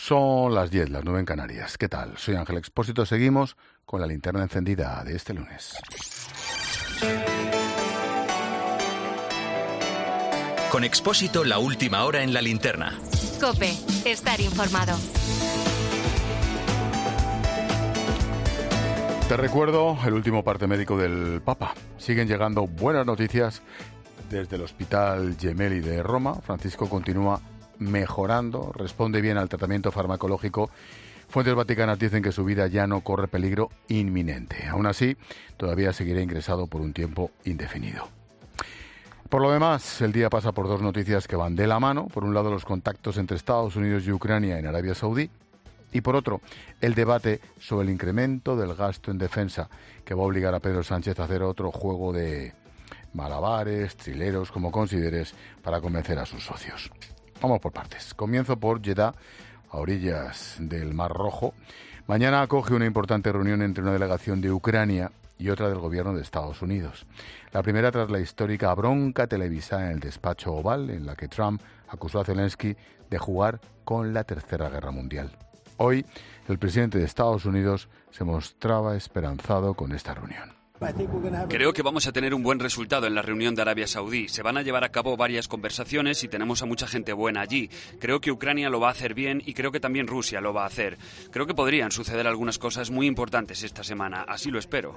Son las 10, las 9 en Canarias. ¿Qué tal? Soy Ángel Expósito. Seguimos con la linterna encendida de este lunes. Con Expósito, la última hora en la linterna. COPE, estar informado. Te recuerdo el último parte médico del Papa. Siguen llegando buenas noticias desde el Hospital Gemelli de Roma. Francisco continúa mejorando, responde bien al tratamiento farmacológico. Fuentes vaticanas dicen que su vida ya no corre peligro inminente. Aún así, todavía seguirá ingresado por un tiempo indefinido. Por lo demás, el día pasa por dos noticias que van de la mano. Por un lado, los contactos entre Estados Unidos y Ucrania en Arabia Saudí. Y por otro, el debate sobre el incremento del gasto en defensa, que va a obligar a Pedro Sánchez a hacer otro juego de malabares, trileros, como consideres, para convencer a sus socios. Vamos por partes. Comienzo por Jeddah, a orillas del Mar Rojo. Mañana acoge una importante reunión entre una delegación de Ucrania y otra del gobierno de Estados Unidos. La primera tras la histórica bronca televisada en el despacho Oval, en la que Trump acusó a Zelensky de jugar con la Tercera Guerra Mundial. Hoy, el presidente de Estados Unidos se mostraba esperanzado con esta reunión. Creo que vamos a tener un buen resultado en la reunión de Arabia Saudí. Se van a llevar a cabo varias conversaciones y tenemos a mucha gente buena allí. Creo que Ucrania lo va a hacer bien y creo que también Rusia lo va a hacer. Creo que podrían suceder algunas cosas muy importantes esta semana. Así lo espero.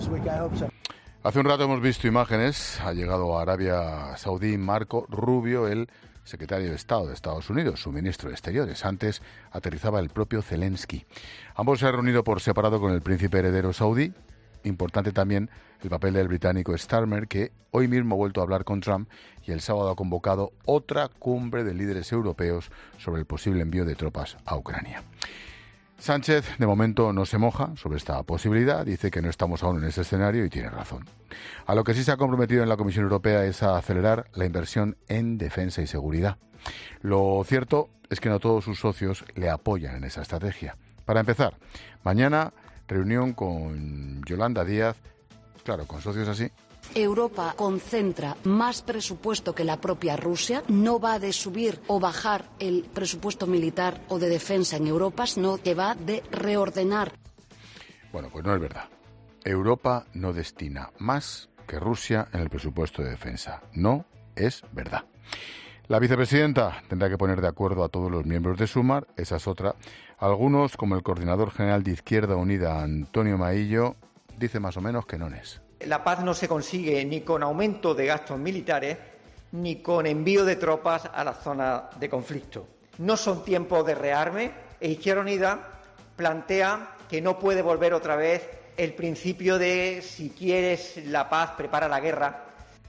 Hace un rato hemos visto imágenes. Ha llegado a Arabia Saudí Marco Rubio, el secretario de Estado de Estados Unidos, su ministro de Exteriores. Antes aterrizaba el propio Zelensky. Ambos se han reunido por separado con el príncipe heredero saudí. Importante también el papel del británico Starmer, que hoy mismo ha vuelto a hablar con Trump y el sábado ha convocado otra cumbre de líderes europeos sobre el posible envío de tropas a Ucrania. Sánchez, de momento, no se moja sobre esta posibilidad, dice que no estamos aún en ese escenario y tiene razón. A lo que sí se ha comprometido en la Comisión Europea es a acelerar la inversión en defensa y seguridad. Lo cierto es que no todos sus socios le apoyan en esa estrategia. Para empezar, mañana reunión con Yolanda Díaz, claro, con socios así. Europa concentra más presupuesto que la propia Rusia, no va de subir o bajar el presupuesto militar o de defensa en Europa, sino que va de reordenar. Bueno, pues no es verdad. Europa no destina más que Rusia en el presupuesto de defensa. No es verdad. La vicepresidenta tendrá que poner de acuerdo a todos los miembros de Sumar, esa es otra. Algunos, como el coordinador general de Izquierda Unida, Antonio Maillo, dice más o menos que no es. La paz no se consigue ni con aumento de gastos militares ni con envío de tropas a la zona de conflicto. No son tiempos de rearme e Izquierda Unida plantea que no puede volver otra vez el principio de si quieres la paz, prepara la guerra.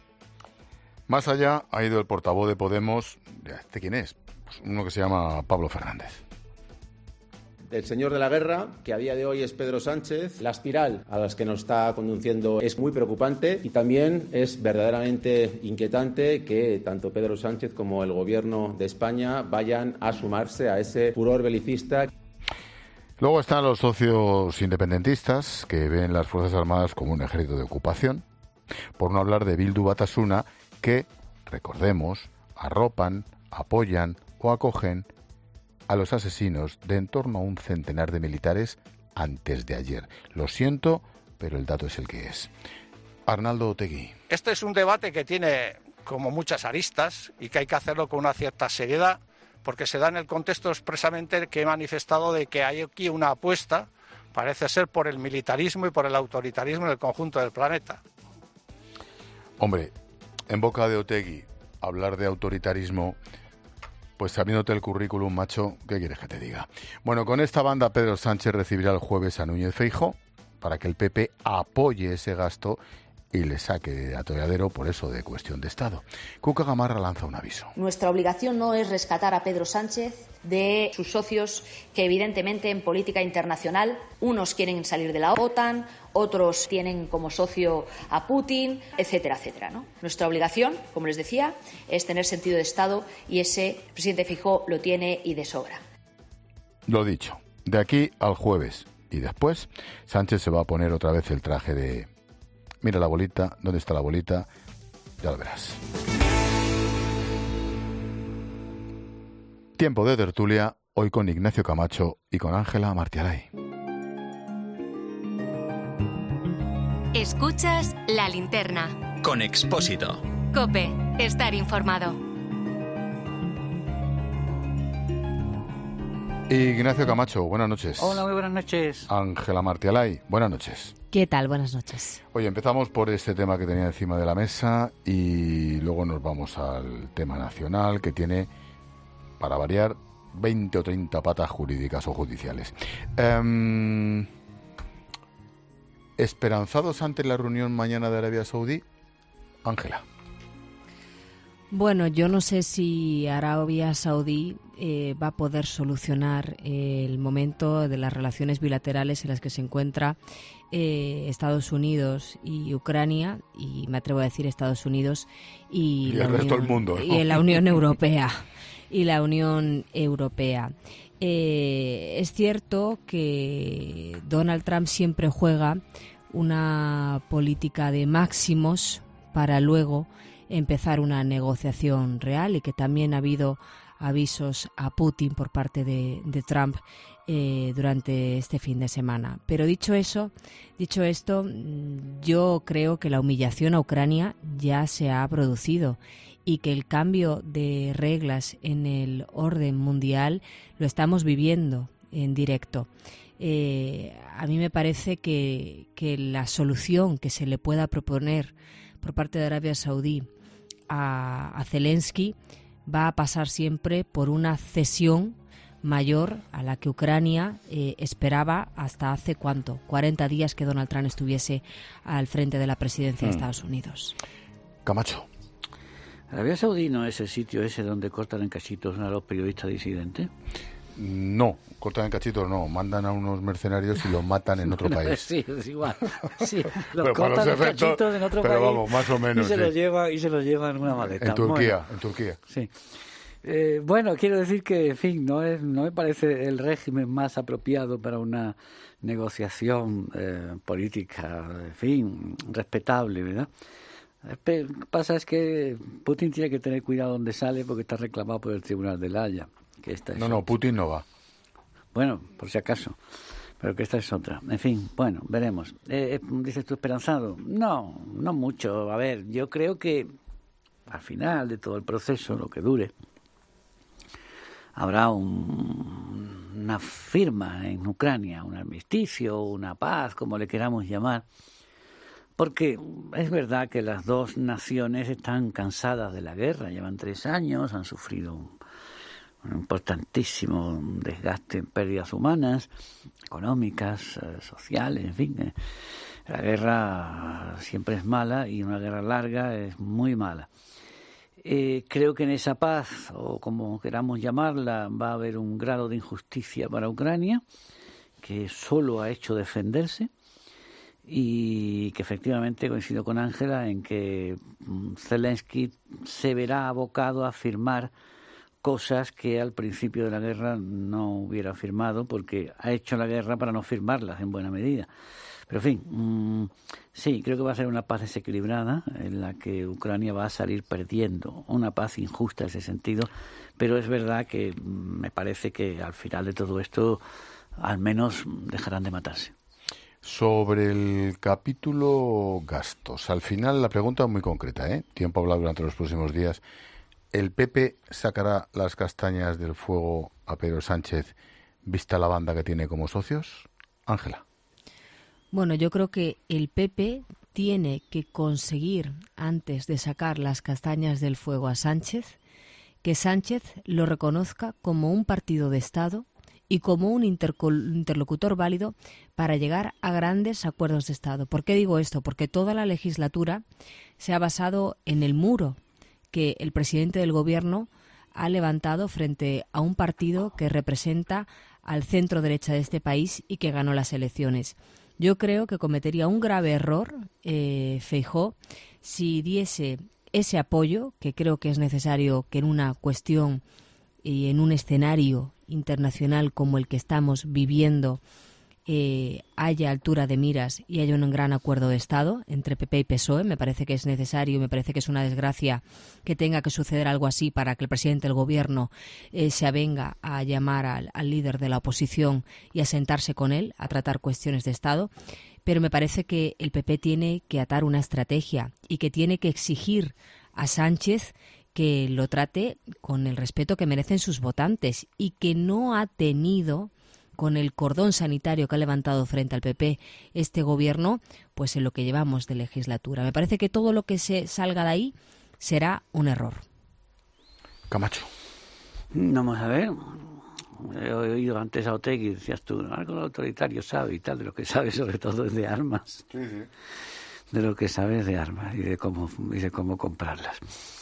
Más allá ha ido el portavoz de Podemos, ¿este quién es? Pues uno que se llama Pablo Fernández. El señor de la guerra, que a día de hoy es Pedro Sánchez, la espiral a la que nos está conduciendo es muy preocupante y también es verdaderamente inquietante que tanto Pedro Sánchez como el Gobierno de España vayan a sumarse a ese furor belicista. Luego están los socios independentistas, que ven las Fuerzas Armadas como un ejército de ocupación, por no hablar de Bildu Batasuna, que, recordemos, arropan, apoyan o acogen a los asesinos de en torno a un centenar de militares antes de ayer. Lo siento, pero el dato es el que es. Arnaldo Otegi. Este es un debate que tiene como muchas aristas y que hay que hacerlo con una cierta seriedad, porque se da en el contexto expresamente que he manifestado de que hay aquí una apuesta, parece ser, por el militarismo y por el autoritarismo en el conjunto del planeta. Hombre, en boca de Otegi, hablar de autoritarismo, pues sabiéndote el currículum, macho, ¿qué quieres que te diga? Bueno, con esta banda Pedro Sánchez recibirá el jueves a Núñez Feijóo para que el PP apoye ese gasto y le saque de atolladero por eso de cuestión de Estado. Cuca Gamarra lanza un aviso. Nuestra obligación no es rescatar a Pedro Sánchez de sus socios que evidentemente en política internacional unos quieren salir de la OTAN, otros tienen como socio a Putin, etcétera, etcétera, ¿no? Nuestra obligación, como les decía, es tener sentido de Estado y ese presidente Feijóo lo tiene y de sobra. Lo dicho, de aquí al jueves y después Sánchez se va a poner otra vez el traje de... Mira la bolita, ¿dónde está la bolita? Ya lo verás. Tiempo de tertulia Hoy con Ignacio Camacho y con Ángela Martialay. Escuchas La Linterna. Con Expósito. COPE. Estar informado. Ignacio Camacho, buenas noches. Hola, muy buenas noches. Ángela Martialay, buenas noches. ¿Qué tal? Buenas noches. Oye, empezamos por este tema que tenía encima de la mesa y luego nos vamos al tema nacional que tiene, para variar, 20 o 30 patas jurídicas o judiciales. ¿Esperanzados ante la reunión mañana de Arabia Saudí? Ángela. Bueno, yo no sé si Arabia Saudí va a poder solucionar el momento de las relaciones bilaterales en las que se encuentra Estados Unidos y Ucrania, y me atrevo a decir Estados Unidos y el resto del mundo, ¿no? Y la Unión Europea. Y la Unión Europea. Es cierto que Donald Trump siempre juega una política de máximos para luego empezar una negociación real, y que también ha habido avisos a Putin por parte de Trump durante este fin de semana. Pero dicho esto, yo creo que la humillación a Ucrania ya se ha producido y que el cambio de reglas en el orden mundial lo estamos viviendo en directo. A mí me parece que la solución que se le pueda proponer por parte de Arabia Saudí a Zelensky va a pasar siempre por una cesión mayor a la que Ucrania esperaba hasta hace, ¿cuánto? 40 días que Donald Trump estuviese al frente de la presidencia de Estados Unidos. Camacho. ¿Arabia Saudí no es el sitio ese donde cortan en cachitos a los periodistas disidentes? No, cortan en cachitos no, mandan a unos mercenarios y los matan en otro país. Sí, es igual. Sí, los cortan en cachitos en otro país, pero vamos, más o menos, y se los llevan en una maleta. En Turquía. Sí. Bueno, quiero decir que, en fin, no me parece el régimen más apropiado para una negociación política, en fin, respetable, ¿verdad? Lo que pasa es que Putin tiene que tener cuidado donde sale, porque está reclamado por el Tribunal de La Haya. Que esta es no, Putin no va. Bueno, por si acaso, pero que esta es otra. En fin, bueno, veremos. ¿Dices tú esperanzado? No mucho. A ver, yo creo que al final de todo el proceso, lo que dure, habrá una firma en Ucrania, un armisticio, una paz, como le queramos llamar, porque es verdad que las dos naciones están cansadas de la guerra, llevan 3 años, han sufrido un importantísimo desgaste en pérdidas humanas, económicas, sociales, en fin. La guerra siempre es mala y una guerra larga es muy mala. Creo que en esa paz, o como queramos llamarla, va a haber un grado de injusticia para Ucrania, que solo ha hecho defenderse, y que efectivamente coincido con Ángela en que Zelensky se verá abocado a firmar cosas que al principio de la guerra no hubiera firmado, porque ha hecho la guerra para no firmarlas en buena medida. Pero en fin, sí, creo que va a ser una paz desequilibrada en la que Ucrania va a salir perdiendo, una paz injusta en ese sentido, pero es verdad que me parece que al final de todo esto al menos dejarán de matarse. Sobre el capítulo gastos, al final la pregunta es muy concreta, tiempo a hablar durante los próximos días. ¿El PP sacará las castañas del fuego a Pedro Sánchez vista la banda que tiene como socios? Ángela. Bueno, yo creo que el PP tiene que conseguir, antes de sacar las castañas del fuego a Sánchez, que Sánchez lo reconozca como un partido de Estado y como un interlocutor válido para llegar a grandes acuerdos de Estado. ¿Por qué digo esto? Porque toda la legislatura se ha basado en el muro que el presidente del Gobierno ha levantado frente a un partido que representa al centro derecha de este país y que ganó las elecciones. Yo creo que cometería un grave error Feijóo si diese ese apoyo, que creo que es necesario que en una cuestión y en un escenario internacional como el que estamos viviendo haya altura de miras y haya un gran acuerdo de Estado entre PP y PSOE. Me parece que es necesario, me parece que es una desgracia que tenga que suceder algo así para que el presidente del Gobierno se avenga a llamar al líder de la oposición y a sentarse con él a tratar cuestiones de Estado. Pero me parece que el PP tiene que atar una estrategia y que tiene que exigir a Sánchez que lo trate con el respeto que merecen sus votantes y que no ha tenido, con el cordón sanitario que ha levantado frente al PP este gobierno, pues en lo que llevamos de legislatura. Me parece que todo lo que se salga de ahí será un error. Camacho. Vamos a ver. He oído antes a Otegi, decías tú, algo autoritario sabe y tal, de lo que sabe sobre todo es de armas. Sí. De lo que sabe es de armas y de cómo comprarlas.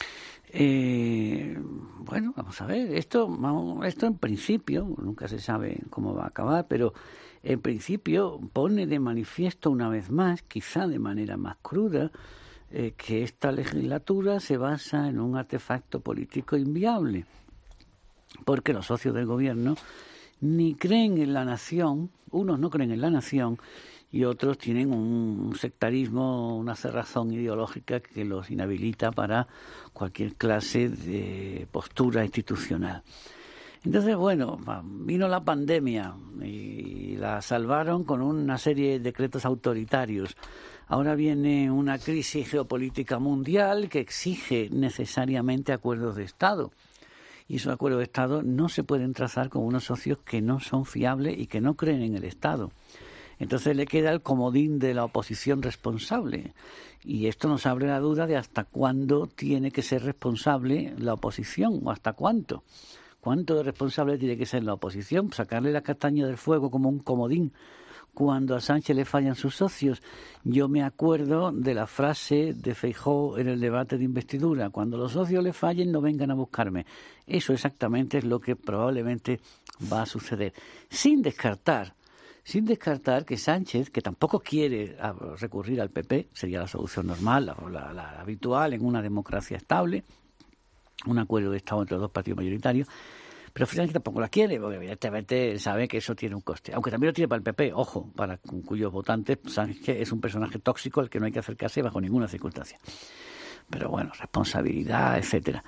Bueno, vamos a ver, esto en principio, nunca se sabe cómo va a acabar, pero en principio pone de manifiesto una vez más, quizá de manera más cruda, que esta legislatura se basa en un artefacto político inviable, porque los socios del gobierno ni creen en la nación, unos no creen en la nación y otros tienen un sectarismo, una cerrazón ideológica que los inhabilita para cualquier clase de postura institucional. Entonces, bueno, vino la pandemia y la salvaron con una serie de decretos autoritarios. Ahora viene una crisis geopolítica mundial que exige necesariamente acuerdos de Estado. Y esos acuerdos de Estado no se pueden trazar con unos socios que no son fiables y que no creen en el Estado. Entonces le queda el comodín de la oposición responsable. Y esto nos abre la duda de hasta cuándo tiene que ser responsable la oposición o hasta cuánto. ¿Cuánto de responsable tiene que ser la oposición? Sacarle la castaña del fuego como un comodín cuando a Sánchez le fallan sus socios. Yo me acuerdo de la frase de Feijóo en el debate de investidura: cuando los socios le fallen, no vengan a buscarme. Eso exactamente es lo que probablemente va a suceder. Sin descartar que Sánchez, que tampoco quiere recurrir al PP, sería la solución normal, la habitual en una democracia estable, un acuerdo de Estado entre los dos partidos mayoritarios, pero finalmente tampoco la quiere, porque evidentemente él sabe que eso tiene un coste. Aunque también lo tiene para el PP, ojo, para cuyos votantes Sánchez es un personaje tóxico al que no hay que acercarse bajo ninguna circunstancia. Pero bueno, responsabilidad, etcétera.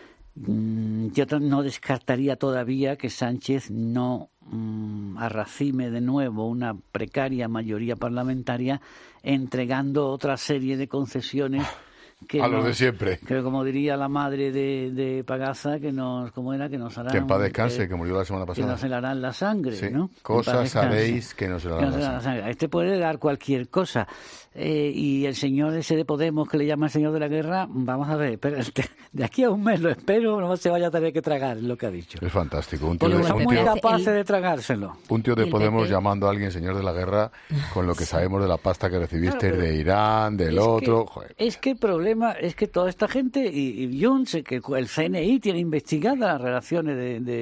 Yo no descartaría todavía que Sánchez no arracime de nuevo una precaria mayoría parlamentaria entregando otra serie de concesiones que a los de siempre. Que, como diría la madre de Pagaza, que nos harán... Que en paz descanse, que murió la semana pasada. Que nos helarán la sangre, sí. ¿no? Cosas haréis que nos helarán la sangre. Este puede dar cualquier cosa. Y el señor ese de Podemos, que le llama el señor de la guerra, vamos a ver, de aquí a un mes lo espero, no se vaya a tener que tragar lo que ha dicho. Es fantástico. Un tío son muy capaces de tragárselo. Un tío de Podemos llamando a alguien señor de la guerra con lo que sabemos de la pasta que recibiste de Irán, del otro... Es que el problema es que toda esta gente, y Junts, que el CNI tiene investigadas las relaciones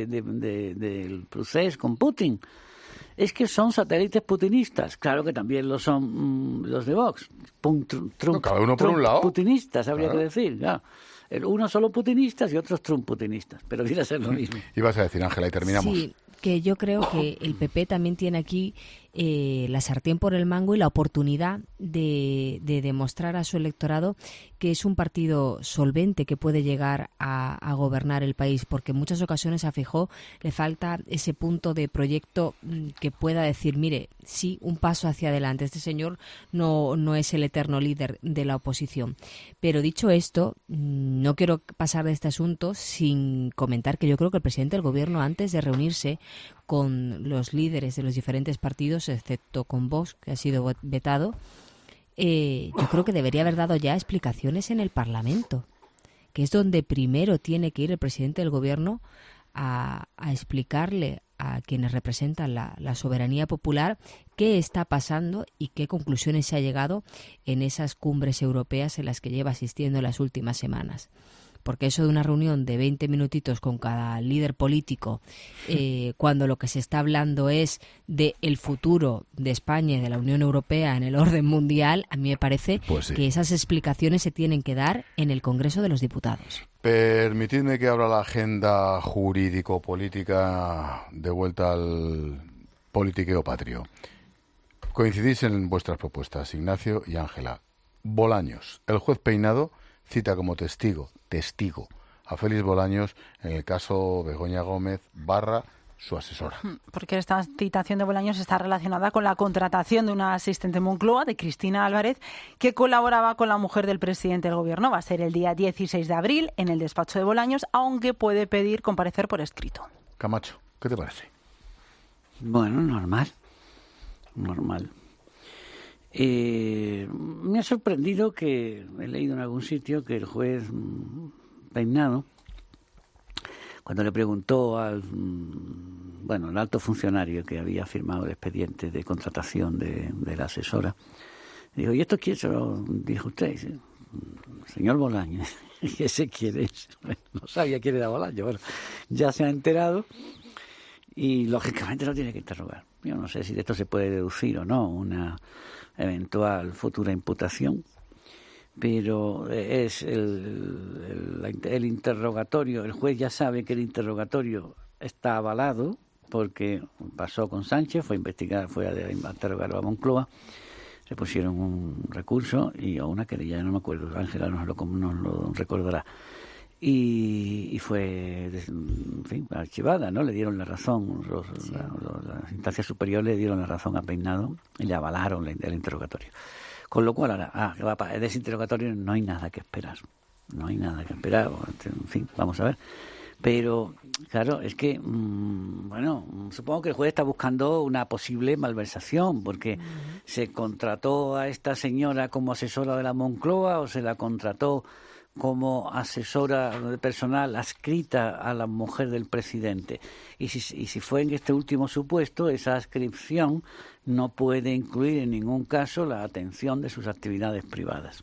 del procés con Putin, es que son satélites putinistas. Claro que también lo son los de Vox. Cada uno por un lado. Putinistas, habría que decir, ya. Uno solo putinistas y otros Trump putinistas, pero viene a ser lo mismo. Ibas a decir, Ángela, y terminamos. Sí, que yo creo que el PP también tiene aquí la sartén por el mango y la oportunidad de demostrar a su electorado que es un partido solvente que puede llegar a gobernar el país, porque en muchas ocasiones a Feijóo le falta ese punto de proyecto que pueda decir, mire, sí, un paso hacia adelante, este señor no es el eterno líder de la oposición. Pero dicho esto, no quiero pasar de este asunto sin comentar que yo creo que el presidente del gobierno, antes de reunirse con los líderes de los diferentes partidos, excepto con Vox, que ha sido vetado, yo creo que debería haber dado ya explicaciones en el Parlamento, que es donde primero tiene que ir el presidente del gobierno a explicarle a quienes representan la soberanía popular qué está pasando y qué conclusiones se ha llegado en esas cumbres europeas en las que lleva asistiendo en las últimas semanas. Porque eso de una reunión de 20 minutitos con cada líder político, cuando lo que se está hablando es de el futuro de España y de la Unión Europea en el orden mundial, a mí me parece que esas explicaciones se tienen que dar en el Congreso de los Diputados. Permitidme que abra la agenda jurídico-política de vuelta al politiqueo patrio. Coincidís en vuestras propuestas, Ignacio y Ángela. Bolaños. El juez Peinado cita como testigo a Félix Bolaños en el caso Begoña Gómez / su asesora. Porque esta citación de Bolaños está relacionada con la contratación de una asistente Moncloa, de Cristina Álvarez, que colaboraba con la mujer del presidente del Gobierno. Va a ser el día 16 de abril en el despacho de Bolaños, aunque puede pedir comparecer por escrito. Camacho, ¿qué te parece? Bueno, normal. Me ha sorprendido que he leído en algún sitio que el juez Peinado, cuando le preguntó al alto funcionario que había firmado el expediente de contratación de la asesora, dijo, ¿y esto quién se lo dijo usted? Dice, señor Bolaños. ¿Y ese quién es? Bueno, no sabía quién era Bolaños. Bueno, ya se ha enterado y lógicamente lo tiene que interrogar. Yo no sé si de esto se puede deducir o no una eventual futura imputación, pero es el interrogatorio. El juez ya sabe que el interrogatorio está avalado porque pasó con Sánchez, fue a investigar, fue a interrogar a Moncloa, le pusieron un recurso o una querella, no me acuerdo, Ángela nos lo recordará, y fue, en fin, archivada, ¿no? Le dieron la razón, las instancias superiores le dieron la razón a Peinado y le avalaron el interrogatorio. Con lo cual, ahora, de ese interrogatorio no hay nada que esperar. En fin, vamos a ver. Pero, claro, es que, supongo que el juez está buscando una posible malversación, porque se contrató a esta señora como asesora de la Moncloa o se la contrató como asesora personal adscrita a la mujer del presidente. Y si fue en este último supuesto, esa adscripción no puede incluir en ningún caso la atención de sus actividades privadas.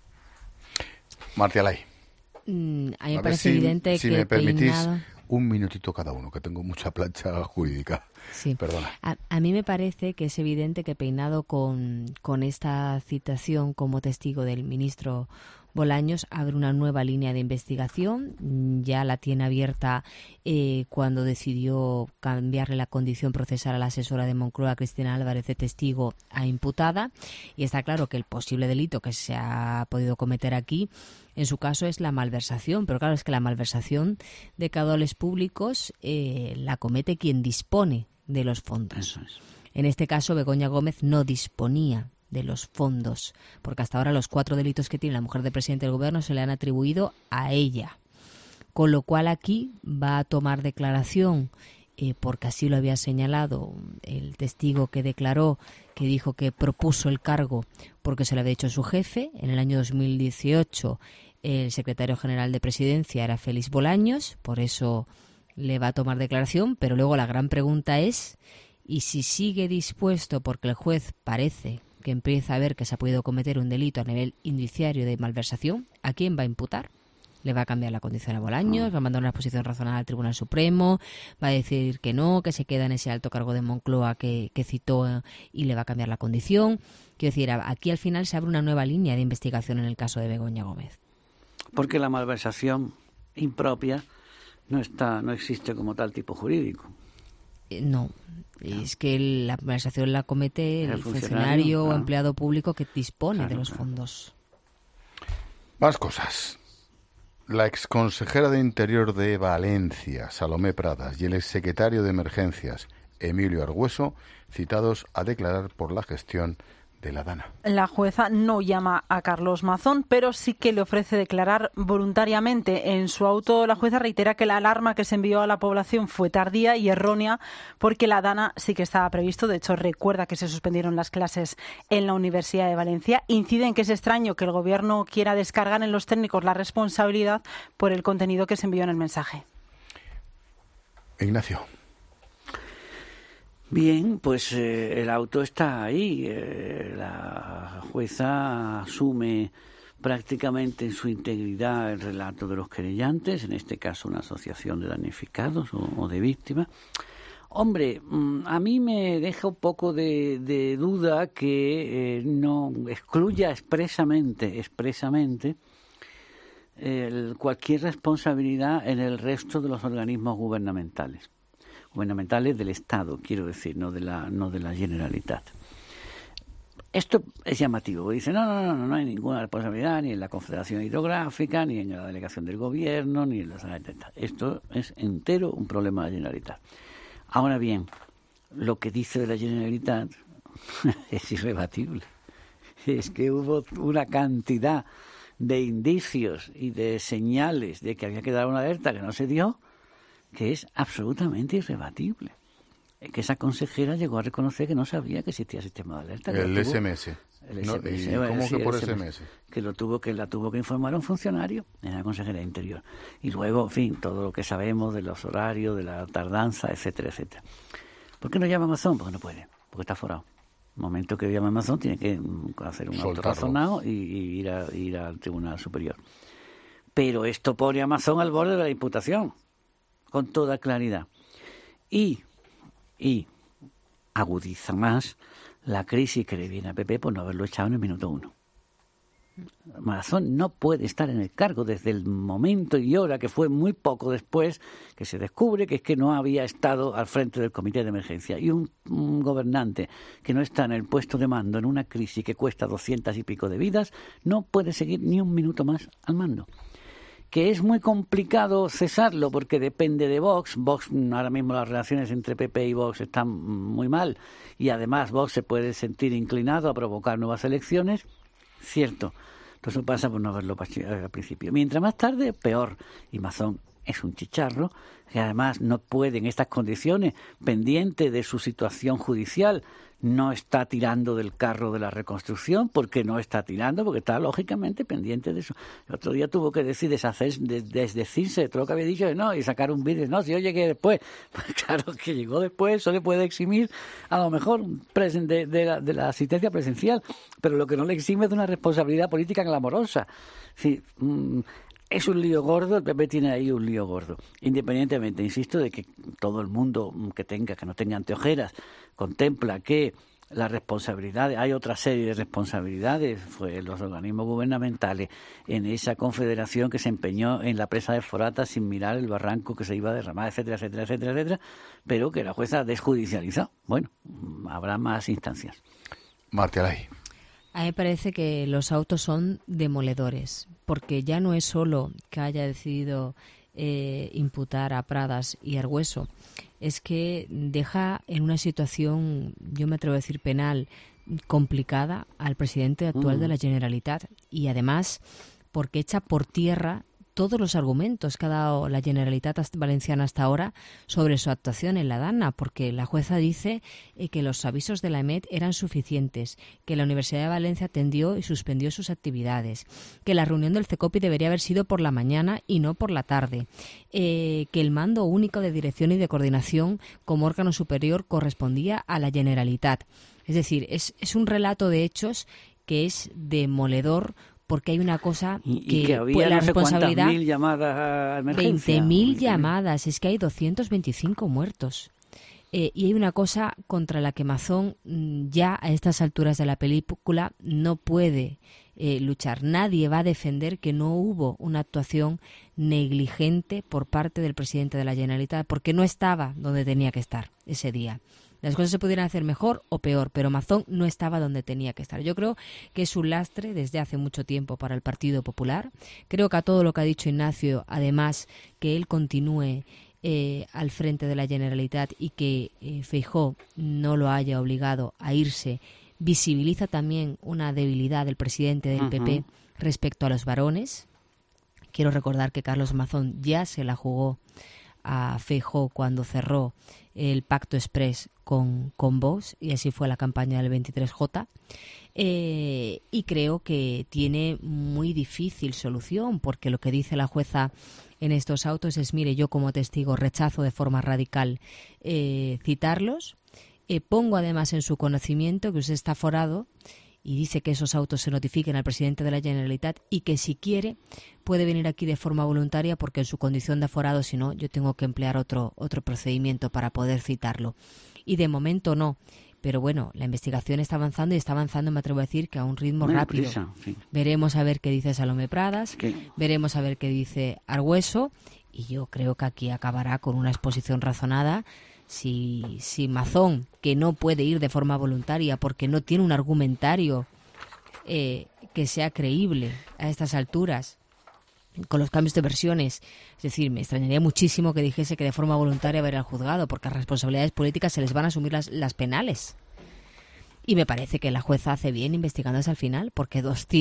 Martí Alay. A mí me parece evidente si que me permitís Peinado... un minutito cada uno, que tengo mucha plancha jurídica. Sí. Perdona. A mí me parece que es evidente que Peinado con esta citación como testigo del ministro Bolaños abre una nueva línea de investigación. Ya la tiene abierta cuando decidió cambiarle la condición procesal a la asesora de Moncloa, Cristina Álvarez, de testigo a imputada. Y está claro que el posible delito que se ha podido cometer aquí, en su caso, es la malversación. Pero claro, es que la malversación de caudales públicos la comete quien dispone de los fondos. Eso es. En este caso, Begoña Gómez no disponía de los fondos, porque hasta ahora los 4 delitos que tiene la mujer del presidente del Gobierno se le han atribuido a ella. Con lo cual aquí va a tomar declaración, porque así lo había señalado el testigo que declaró, que dijo que propuso el cargo porque se lo había hecho su jefe. En el año 2018 el secretario general de Presidencia era Félix Bolaños, por eso le va a tomar declaración, pero luego la gran pregunta es, ¿y si sigue dispuesto, porque el juez parece que empieza a ver que se ha podido cometer un delito a nivel indiciario de malversación, ¿a quién va a imputar? ¿Le va a cambiar la condición a Bolaños? ¿Va a mandar una exposición razonable al Tribunal Supremo? ¿Va a decir que no, que se queda en ese alto cargo de Moncloa que citó y le va a cambiar la condición? Quiero decir, aquí al final se abre una nueva línea de investigación en el caso de Begoña Gómez. Porque la malversación impropia no existe como tal tipo jurídico. No, es que la malversación la comete el funcionario o empleado público que dispone de los fondos. Más cosas. La exconsejera de Interior de Valencia, Salomé Pradas, y el exsecretario de Emergencias, Emilio Argüeso, citados a declarar por la gestión de la DANA. La jueza no llama a Carlos Mazón, pero sí que le ofrece declarar voluntariamente. En su auto, la jueza reitera que la alarma que se envió a la población fue tardía y errónea, porque la DANA sí que estaba previsto. De hecho, recuerda que se suspendieron las clases en la Universidad de Valencia. Incide en que es extraño que el Gobierno quiera descargar en los técnicos la responsabilidad por el contenido que se envió en el mensaje. Ignacio. Bien, pues el auto está ahí. La jueza asume prácticamente en su integridad el relato de los querellantes, en este caso una asociación de damnificados o de víctimas. Hombre, a mí me deja un poco de duda que no excluya expresamente cualquier responsabilidad en el resto de los organismos gubernamentales del Estado, quiero decir, no de la Generalitat. Esto es llamativo. Dice, no hay ninguna responsabilidad ni en la Confederación Hidrográfica, ni en la delegación del Gobierno, ni en la Generalitat. Esto es entero un problema de la Generalitat. Ahora bien, lo que dice de la Generalitat es irrebatible. Es que hubo una cantidad de indicios y de señales de que había que dar una alerta que no se dio, que es absolutamente irrebatible. Que esa consejera llegó a reconocer que no sabía que existía sistema de alerta. El SMS. ¿Cómo que por SMS? Que la tuvo que informar a un funcionario en la Consejería de Interior. Y luego, en fin, todo lo que sabemos de los horarios, de la tardanza, etcétera, etcétera. ¿Por qué no llama Mazón? Porque no puede, porque está forado. En el momento que llama Mazón tiene que hacer un auto razonado y ir al Tribunal Superior. Pero esto pone a Mazón al borde de la imputación, con toda claridad. Y agudiza más la crisis que le viene a PP por no haberlo echado en el minuto 1. Mazón no puede estar en el cargo desde el momento y hora que fue muy poco después que se descubre que es que no había estado al frente del comité de emergencia. Y un gobernante que no está en el puesto de mando en una crisis que cuesta 200 y pico de vidas no puede seguir ni un minuto más al mando. Que es muy complicado cesarlo porque depende de Vox. Vox, ahora mismo las relaciones entre PP y Vox están muy mal y además Vox se puede sentir inclinado a provocar nuevas elecciones. Cierto, entonces pasa por no verlo al principio. Mientras más tarde, peor. Y Mazón es un chicharro que además no puede en estas condiciones, pendiente de su situación judicial, no está tirando del carro de la reconstrucción, porque está lógicamente pendiente de eso. El otro día tuvo que desdecirse de todo lo que había dicho y sacar un vídeo. No, si yo llegué después. Pues claro que llegó después, eso le puede eximir a lo mejor de la asistencia presencial, pero lo que no le exime es de una responsabilidad política clamorosa. Sí, es un lío gordo, el PP tiene ahí un lío gordo. Independientemente, insisto, de que todo el mundo que no tenga anteojeras, contempla que la responsabilidad, hay otra serie de responsabilidades, fue los organismos gubernamentales en esa confederación que se empeñó en la presa de Forata sin mirar el barranco que se iba a derramar, etcétera, etcétera, etcétera, etcétera, pero que la jueza desjudicializó. Bueno, habrá más instancias. Marta Alay. A mí me parece que los autos son demoledores, porque ya no es solo que haya decidido imputar a Pradas y Argüeso, es que deja en una situación, yo me atrevo a decir penal, complicada al presidente actual de la Generalitat, y además porque echa por tierra todos los argumentos que ha dado la Generalitat valenciana hasta ahora sobre su actuación en la Dana, porque la jueza dice que los avisos de la EMET eran suficientes, que la Universidad de Valencia atendió y suspendió sus actividades, que la reunión del CECOPI debería haber sido por la mañana y no por la tarde, que el mando único de dirección y de coordinación como órgano superior correspondía a la Generalitat. Es decir, es un relato de hechos que es demoledor, porque hay una cosa que había la responsabilidad, 20.000 llamadas a emergencia. 20.000 llamadas, es que hay 225 muertos. Y hay una cosa contra la que Mazón ya a estas alturas de la película no puede luchar. Nadie va a defender que no hubo una actuación negligente por parte del presidente de la Generalitat, porque no estaba donde tenía que estar ese día. Las cosas se pudieran hacer mejor o peor, pero Mazón no estaba donde tenía que estar. Yo creo que es un lastre desde hace mucho tiempo para el Partido Popular. Creo que a todo lo que ha dicho Ignacio, además, que él continúe al frente de la Generalitat y que Feijóo no lo haya obligado a irse, visibiliza también una debilidad del presidente del PP respecto a los varones. Quiero recordar que Carlos Mazón ya se la jugó a Feijóo cuando cerró el Pacto Exprés con Vox, y así fue la campaña del 23J. Y creo que tiene muy difícil solución, porque lo que dice la jueza en estos autos es: mire, yo como testigo rechazo de forma radical citarlos, pongo además en su conocimiento que usted está forado, y dice que esos autos se notifiquen al presidente de la Generalitat y que si quiere puede venir aquí de forma voluntaria, porque en su condición de aforado, si no, yo tengo que emplear otro procedimiento para poder citarlo. Y de momento no. Pero bueno, la investigación está avanzando y está avanzando, me atrevo a decir, que a un ritmo rápido. Prisa, sí. Veremos a ver qué dice Salomé Pradas, veremos a ver qué dice Argüeso, y yo creo que aquí acabará con una exposición razonada si Mazón, que no puede ir de forma voluntaria porque no tiene un argumentario que sea creíble a estas alturas, con los cambios de versiones, es decir, me extrañaría muchísimo que dijese que de forma voluntaria va a ir al juzgado, porque a responsabilidades políticas se les van a asumir las penales. Y me parece que la jueza hace bien investigando hasta el final, porque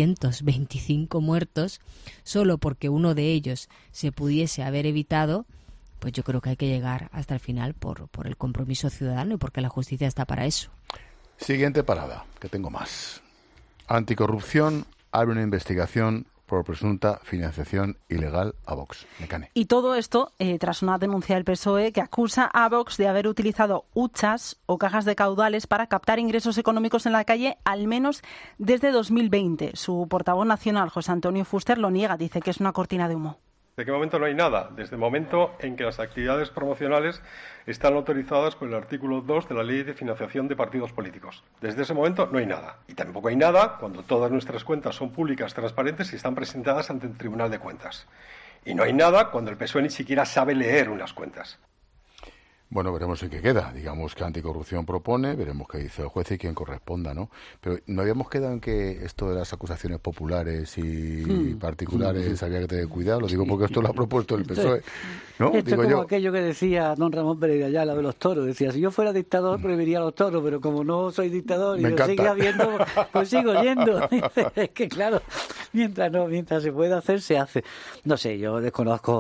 225 muertos, solo porque uno de ellos se pudiese haber evitado, pues yo creo que hay que llegar hasta el final por el compromiso ciudadano y porque la justicia está para eso. Siguiente parada, que tengo más. Anticorrupción abre una investigación por presunta financiación ilegal a Vox. Mecane. Y todo esto tras una denuncia del PSOE que acusa a Vox de haber utilizado huchas o cajas de caudales para captar ingresos económicos en la calle, al menos desde 2020. Su portavoz nacional, José Antonio Fuster, lo niega, dice que es una cortina de humo. ¿De qué momento no hay nada? Desde el momento en que las actividades promocionales están autorizadas por el artículo 2 de la Ley de Financiación de Partidos Políticos. Desde ese momento no hay nada. Y tampoco hay nada cuando todas nuestras cuentas son públicas, transparentes y están presentadas ante el Tribunal de Cuentas. Y no hay nada cuando el PSOE ni siquiera sabe leer unas cuentas. Bueno, veremos en qué queda. Digamos que Anticorrupción propone, veremos qué dice el juez y quién corresponda, ¿no? Pero no habíamos quedado en que esto de las acusaciones populares y particulares había que tener cuidado. Lo digo porque esto lo ha propuesto el PSOE, ¿no? Esto Digo es como yo. aquello que decía don Ramón Pérez de Ayala de los toros. Decía, si yo fuera dictador prohibiría los toros, pero como no soy dictador y lo sigue habiendo, pues sigo yendo. Es que claro, mientras se puede hacer, se hace. No sé, yo desconozco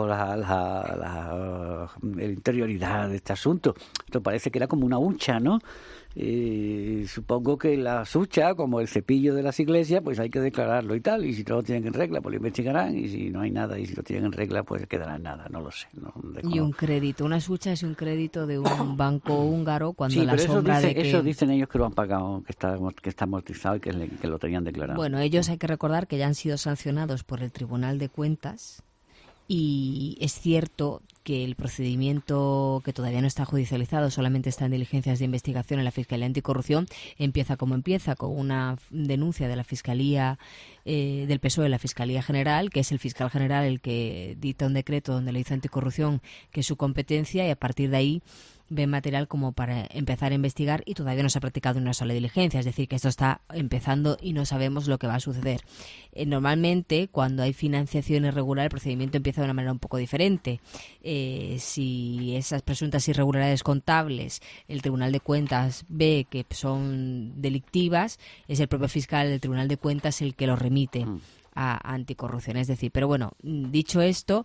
la interioridad de este asunto. Esto parece que era como una hucha, ¿no? Supongo que la hucha, como el cepillo de las iglesias, pues hay que declararlo y tal, y si todo lo tienen en regla, pues lo investigarán, y si no hay nada, y si lo tienen en regla, pues quedará en nada, no lo sé. Y un crédito, una hucha es un crédito de un banco húngaro cuando la pero sombra de que... eso dicen ellos que lo han pagado, que está amortizado y que lo tenían declarado. Bueno, ellos hay que recordar que ya han sido sancionados por el Tribunal de Cuentas, y es cierto que el procedimiento, que todavía no está judicializado, solamente está en diligencias de investigación en la Fiscalía Anticorrupción, empieza como empieza, con una denuncia de la Fiscalía del PSOE, la Fiscalía General, que es el fiscal general el que dicta un decreto donde le dice Anticorrupción que es su competencia, y a partir de ahí ve material como para empezar a investigar, y todavía no se ha practicado una sola diligencia, es decir, que esto está empezando y no sabemos lo que va a suceder. Normalmente, cuando hay financiación irregular, el procedimiento empieza de una manera un poco diferente. Si esas presuntas irregularidades contables el Tribunal de Cuentas ve que son delictivas, es el propio fiscal del Tribunal de Cuentas el que lo remite a Anticorrupción. Es decir, pero bueno, dicho esto,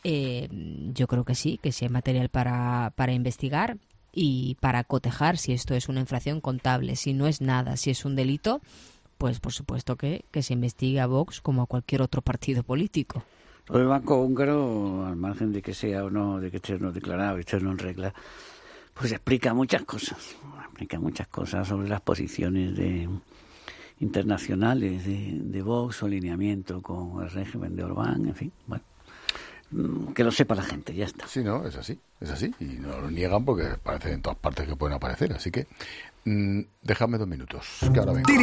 yo creo que sí hay material para investigar y para cotejar si esto es una infracción contable. Si no es nada, si es un delito, pues por supuesto que se investigue a Vox como a cualquier otro partido político. Lo del Banco Húngaro, al margen de que sea o no, de que esté no declarado y esté no en regla, pues explica muchas cosas sobre las posiciones internacionales de Vox, su alineamiento con el régimen de Orbán, en fin, bueno, que lo sepa la gente, ya está. Sí, no, es así, y no lo niegan porque parece en todas partes que pueden aparecer, así que déjame 2 minutos, que ahora vengo.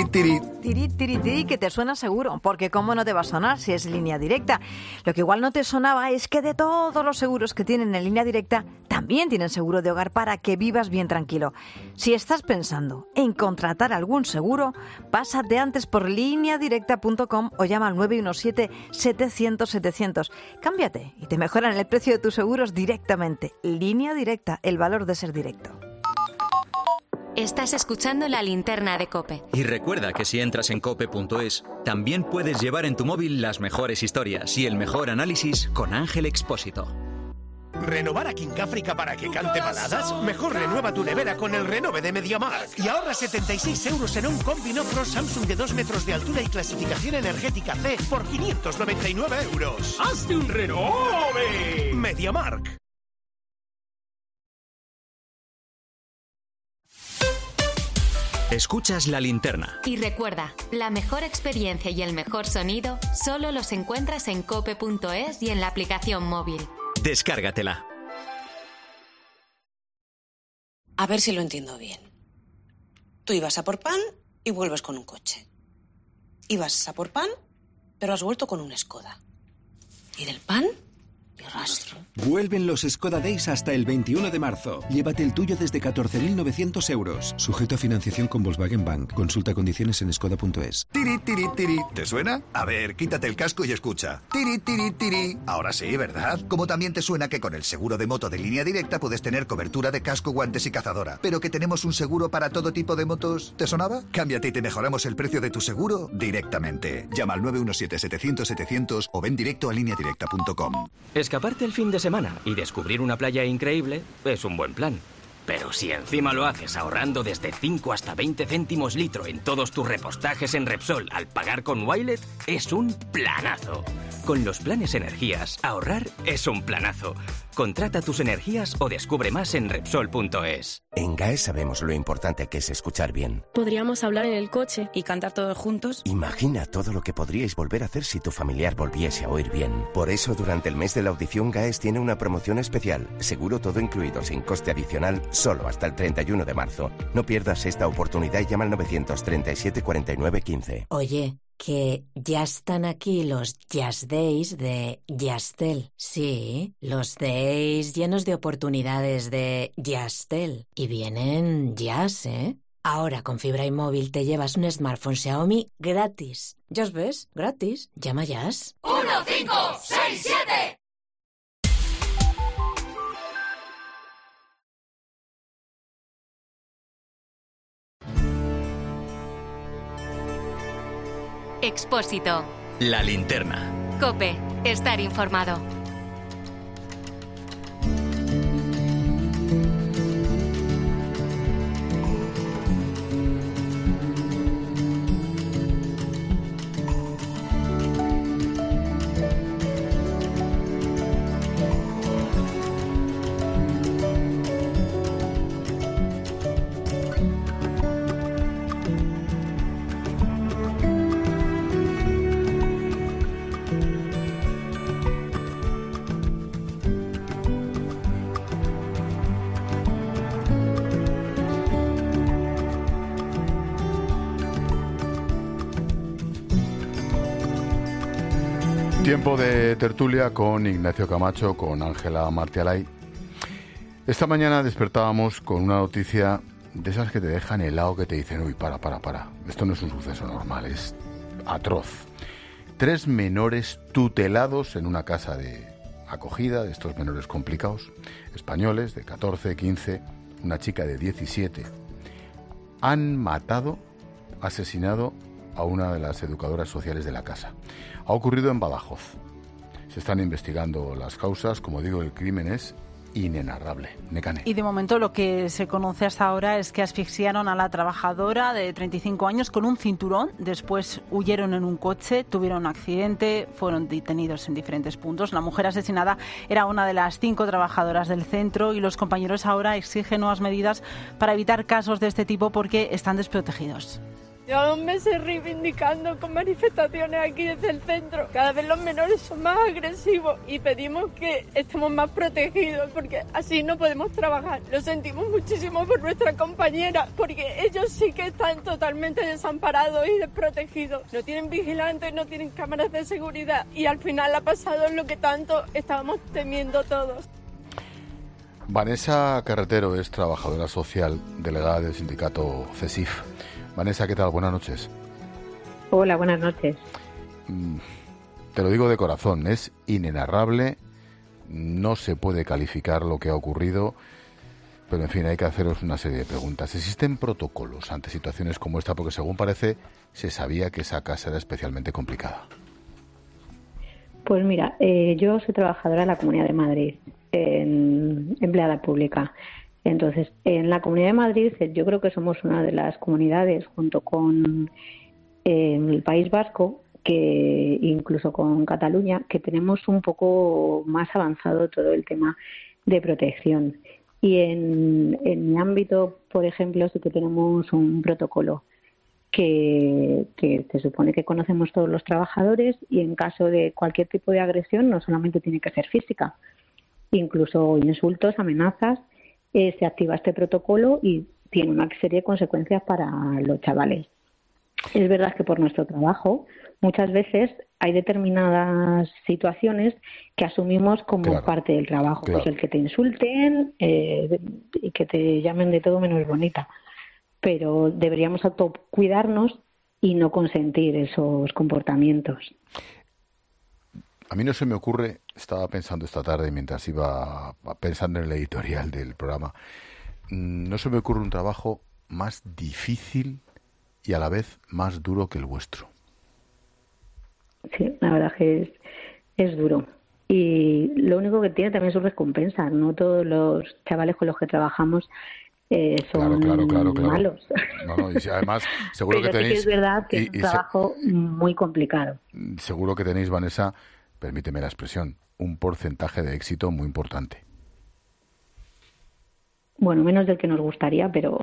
Tiri, que te suena seguro, porque cómo no te va a sonar si es Línea Directa. Lo que igual no te sonaba es que de todos los seguros que tienen en Línea Directa, también tienen seguro de hogar para que vivas bien tranquilo. Si estás pensando en contratar algún seguro, pásate antes por lineadirecta.com o llama al 917-700-700. Cámbiate y te mejoran el precio de tus seguros directamente. Línea Directa, el valor de ser directo. Estás escuchando La Linterna de COPE. Y recuerda que si entras en cope.es, también puedes llevar en tu móvil las mejores historias y el mejor análisis con Ángel Expósito. ¿Renovar a King África para que cante baladas? Mejor renueva tu nevera con el renove de MediaMarkt y ahorra 76 euros en un Combi No Pro Samsung de 2 metros de altura y clasificación energética C por 599 euros. ¡Hazte un renove! MediaMarkt. Escuchas La Linterna. Y recuerda, la mejor experiencia y el mejor sonido solo los encuentras en cope.es y en la aplicación móvil. Descárgatela. A ver si lo entiendo bien. Tú ibas a por pan y vuelves con un coche. Ibas a por pan, pero has vuelto con un Skoda. ¿Y del pan? Vuelven los Skoda Days hasta el 21 de marzo. Llévate el tuyo desde 14.900 euros. Sujeto a financiación con Volkswagen Bank. Consulta condiciones en skoda.es. Tiri, tiri, tiri. ¿Te suena? A ver, quítate el casco y escucha. Tiri, tiri, tiri. Ahora sí, ¿verdad? Como también te suena que con el seguro de moto de Línea Directa puedes tener cobertura de casco, guantes y cazadora. Pero que tenemos un seguro para todo tipo de motos. ¿Te sonaba? Cámbiate y te mejoramos el precio de tu seguro directamente. Llama al 917-700-700 o ven directo a lineadirecta.com. Escaparte el fin de semana y descubrir una playa increíble es un buen plan. Pero si encima lo haces ahorrando desde 5 hasta 20 céntimos litro en todos tus repostajes en Repsol al pagar con Wilet, es un planazo. Con los planes energías, ahorrar es un planazo. Contrata tus energías o descubre más en Repsol.es. En GAES sabemos lo importante que es escuchar bien. Podríamos hablar en el coche y cantar todos juntos. Imagina todo lo que podríais volver a hacer si tu familiar volviese a oír bien. Por eso, durante el mes de la audición, GAES tiene una promoción especial. Seguro todo incluido, sin coste adicional, solo hasta el 31 de marzo. No pierdas esta oportunidad y llama al 937 49 15. Oye, que ya están aquí los Jazz Days de Yastel. Sí, los days llenos de oportunidades de Yastel. Y vienen Jazz, ¿eh? Ahora con fibra y móvil te llevas un smartphone Xiaomi gratis. ¿Ya os ves? Gratis. Llama Jazz. 1567. Expósito. La linterna. COPE. Estar informado. Tiempo de tertulia con Ignacio Camacho, con Ángela Martialay. Esta mañana despertábamos con una noticia de esas que te dejan helado, que te dicen, uy, para. Esto no es un suceso normal, es atroz. 3 menores tutelados en una casa de acogida, de estos menores complicados, españoles de 14, 15, una chica de 17, han asesinado a una de las educadoras sociales de la casa. Ha ocurrido en Badajoz. Se están investigando las causas. Como digo, el crimen es inenarrable. Nekane. Y de momento lo que se conoce hasta ahora es que asfixiaron a la trabajadora de 35 años con un cinturón, después huyeron en un coche, tuvieron un accidente, fueron detenidos en diferentes puntos. La mujer asesinada era una de las 5 trabajadoras del centro y los compañeros ahora exigen nuevas medidas para evitar casos de este tipo porque están desprotegidos. Llevamos meses reivindicando con manifestaciones aquí desde el centro. Cada vez los menores son más agresivos y pedimos que estemos más protegidos porque así no podemos trabajar. Lo sentimos muchísimo por nuestra compañera porque ellos sí que están totalmente desamparados y desprotegidos. No tienen vigilantes, no tienen cámaras de seguridad y al final ha pasado lo que tanto estábamos temiendo todos. Vanessa Carretero es trabajadora social, delegada del sindicato CESIF. Vanessa, ¿qué tal? Buenas noches. Hola, buenas noches. Te lo digo de corazón, es inenarrable, no se puede calificar lo que ha ocurrido, pero en fin, hay que haceros una serie de preguntas. ¿Existen protocolos ante situaciones como esta? Porque según parece, se sabía que esa casa era especialmente complicada. Pues mira, yo soy trabajadora de la Comunidad de Madrid, empleada pública. Entonces, en la Comunidad de Madrid yo creo que somos una de las comunidades, junto con el País Vasco, que incluso con Cataluña, que tenemos un poco más avanzado todo el tema de protección. Y en mi ámbito, por ejemplo, sí que tenemos un protocolo que se supone que conocemos todos los trabajadores y en caso de cualquier tipo de agresión no solamente tiene que ser física, incluso insultos, amenazas, se activa este protocolo y tiene una serie de consecuencias para los chavales. Es verdad que por nuestro trabajo muchas veces hay determinadas situaciones que asumimos como parte del trabajo. Pues el que te insulten y que te llamen de todo menos bonita. Pero deberíamos autocuidarnos y no consentir esos comportamientos. A mí no se me ocurre, estaba pensando esta tarde mientras iba pensando en el editorial del programa, no se me ocurre un trabajo más difícil y a la vez más duro que el vuestro. Sí, la verdad que es duro. Y lo único que tiene también es su recompensa. No todos los chavales con los que trabajamos son malos. No, y además, seguro pero que tenéis... sí que es verdad que es un trabajo muy complicado. Seguro que tenéis, Vanessa, permíteme la expresión, un porcentaje de éxito muy importante. Bueno, menos del que nos gustaría, pero...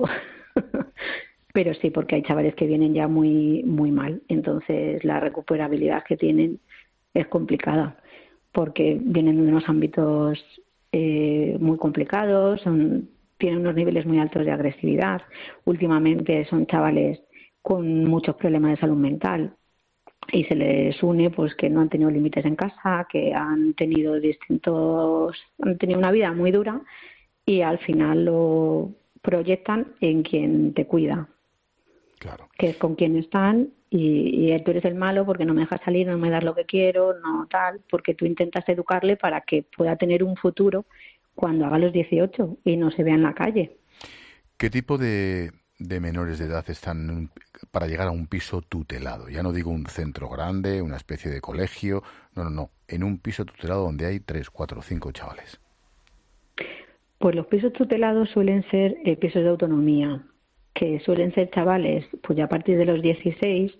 Pero sí, porque hay chavales que vienen ya muy mal. Entonces, la recuperabilidad que tienen es complicada, porque vienen de unos ámbitos muy complicados, tienen unos niveles muy altos de agresividad. Últimamente son chavales con muchos problemas de salud mental y se les une pues que no han tenido límites en casa, que han tenido una vida muy dura y al final lo proyectan en quien te cuida. Claro. Que es con quien están y tú eres el malo porque no me dejas salir, no me das lo que quiero, no tal, porque tú intentas educarle para que pueda tener un futuro cuando haga los 18 y no se vea en la calle. ¿Qué tipo de menores de edad están para llegar a un piso tutelado? Ya no digo un centro grande, una especie de colegio, no, en un piso tutelado donde hay 3, 4, 5 chavales. Pues los pisos tutelados suelen ser pisos de autonomía, que suelen ser chavales, pues ya a partir de los 16.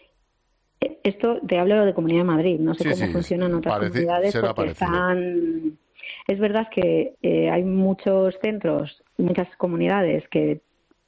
Esto te hablo de Comunidad de Madrid, no sé cómo funcionan otras comunidades porque están... Es verdad que hay muchos centros, muchas comunidades que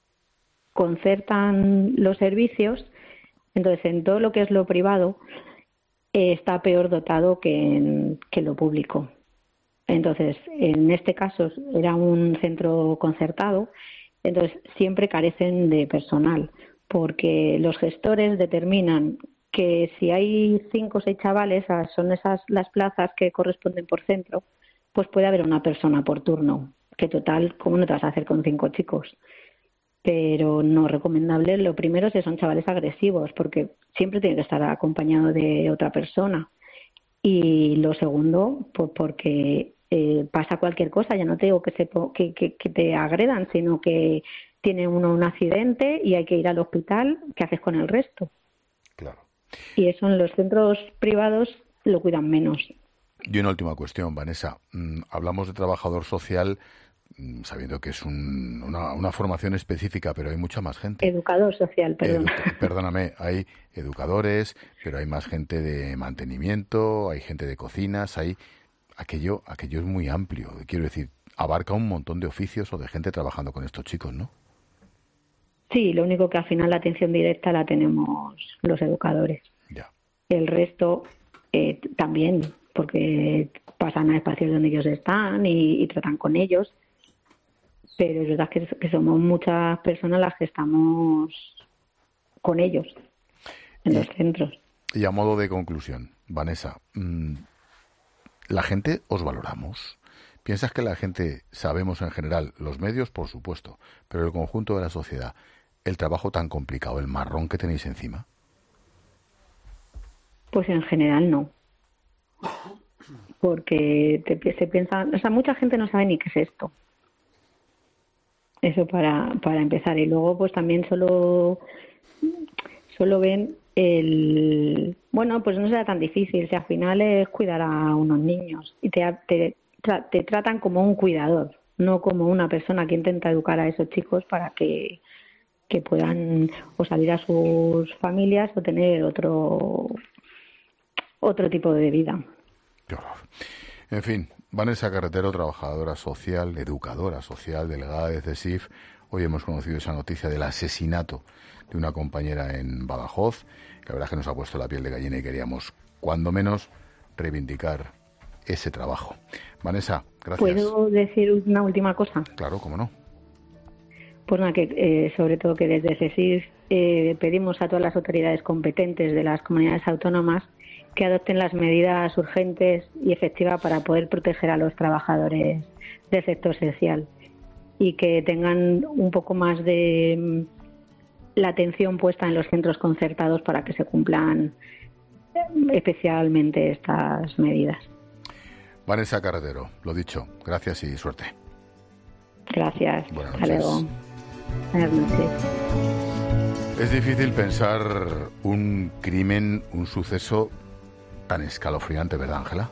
concertan los servicios, entonces en todo lo que es lo privado está peor dotado que en lo público. Entonces, en este caso era un centro concertado, entonces siempre carecen de personal, porque los gestores determinan que si hay 5 o 6 chavales, son esas las plazas que corresponden por centro, pues puede haber una persona por turno, que total, ¿cómo no te vas a hacer con 5 chicos? Pero no recomendable, lo primero si son chavales agresivos, porque siempre tiene que estar acompañado de otra persona. Y lo segundo, pues porque pasa cualquier cosa, ya no te digo que te agredan, sino que tiene uno un accidente y hay que ir al hospital, ¿qué haces con el resto? Claro. Y eso en los centros privados lo cuidan menos. Y una última cuestión, Vanessa. Hablamos de trabajador social sabiendo que es una formación específica, pero hay mucha más gente. Educador social, perdón. Perdóname, hay educadores, pero hay más gente de mantenimiento, hay gente de cocinas, hay aquello es muy amplio. Quiero decir, abarca un montón de oficios o de gente trabajando con estos chicos, ¿no? Sí, lo único que al final la atención directa la tenemos los educadores. Ya. El resto también, porque pasan a espacios donde ellos están y tratan con ellos. Pero es verdad que somos muchas personas las que estamos con ellos en los centros. Y a modo de conclusión, Vanessa, ¿la gente os valoramos? ¿Piensas que la gente sabemos en general, los medios por supuesto, pero el conjunto de la sociedad, el trabajo tan complicado, el marrón que tenéis encima? Pues en general no. Porque se piensa, o sea, mucha gente no sabe ni qué es esto. Eso para empezar. Y luego pues también solo ven bueno, pues no será tan difícil, si al final es cuidar a unos niños y te tratan como un cuidador, no como una persona que intenta educar a esos chicos para que puedan o salir a sus familias o tener otro tipo de vida. Qué horror. En fin, Vanessa Carretero, trabajadora social, educadora social, delegada de CESIF. Hoy hemos conocido esa noticia del asesinato de una compañera en Badajoz. La verdad es que nos ha puesto la piel de gallina y queríamos, cuando menos, reivindicar ese trabajo. Vanessa, gracias. ¿Puedo decir una última cosa? Claro, cómo no. Pues nada, que sobre todo que desde CESIF pedimos a todas las autoridades competentes de las comunidades autónomas que adopten las medidas urgentes y efectivas para poder proteger a los trabajadores del sector esencial y que tengan un poco más de la atención puesta en los centros concertados para que se cumplan especialmente estas medidas. Vanessa Carretero, lo dicho, gracias y suerte. Gracias. Buenas Hasta noches. luego. Buenas noches. Es difícil pensar un crimen, un suceso tan escalofriante, ¿verdad, Ángela?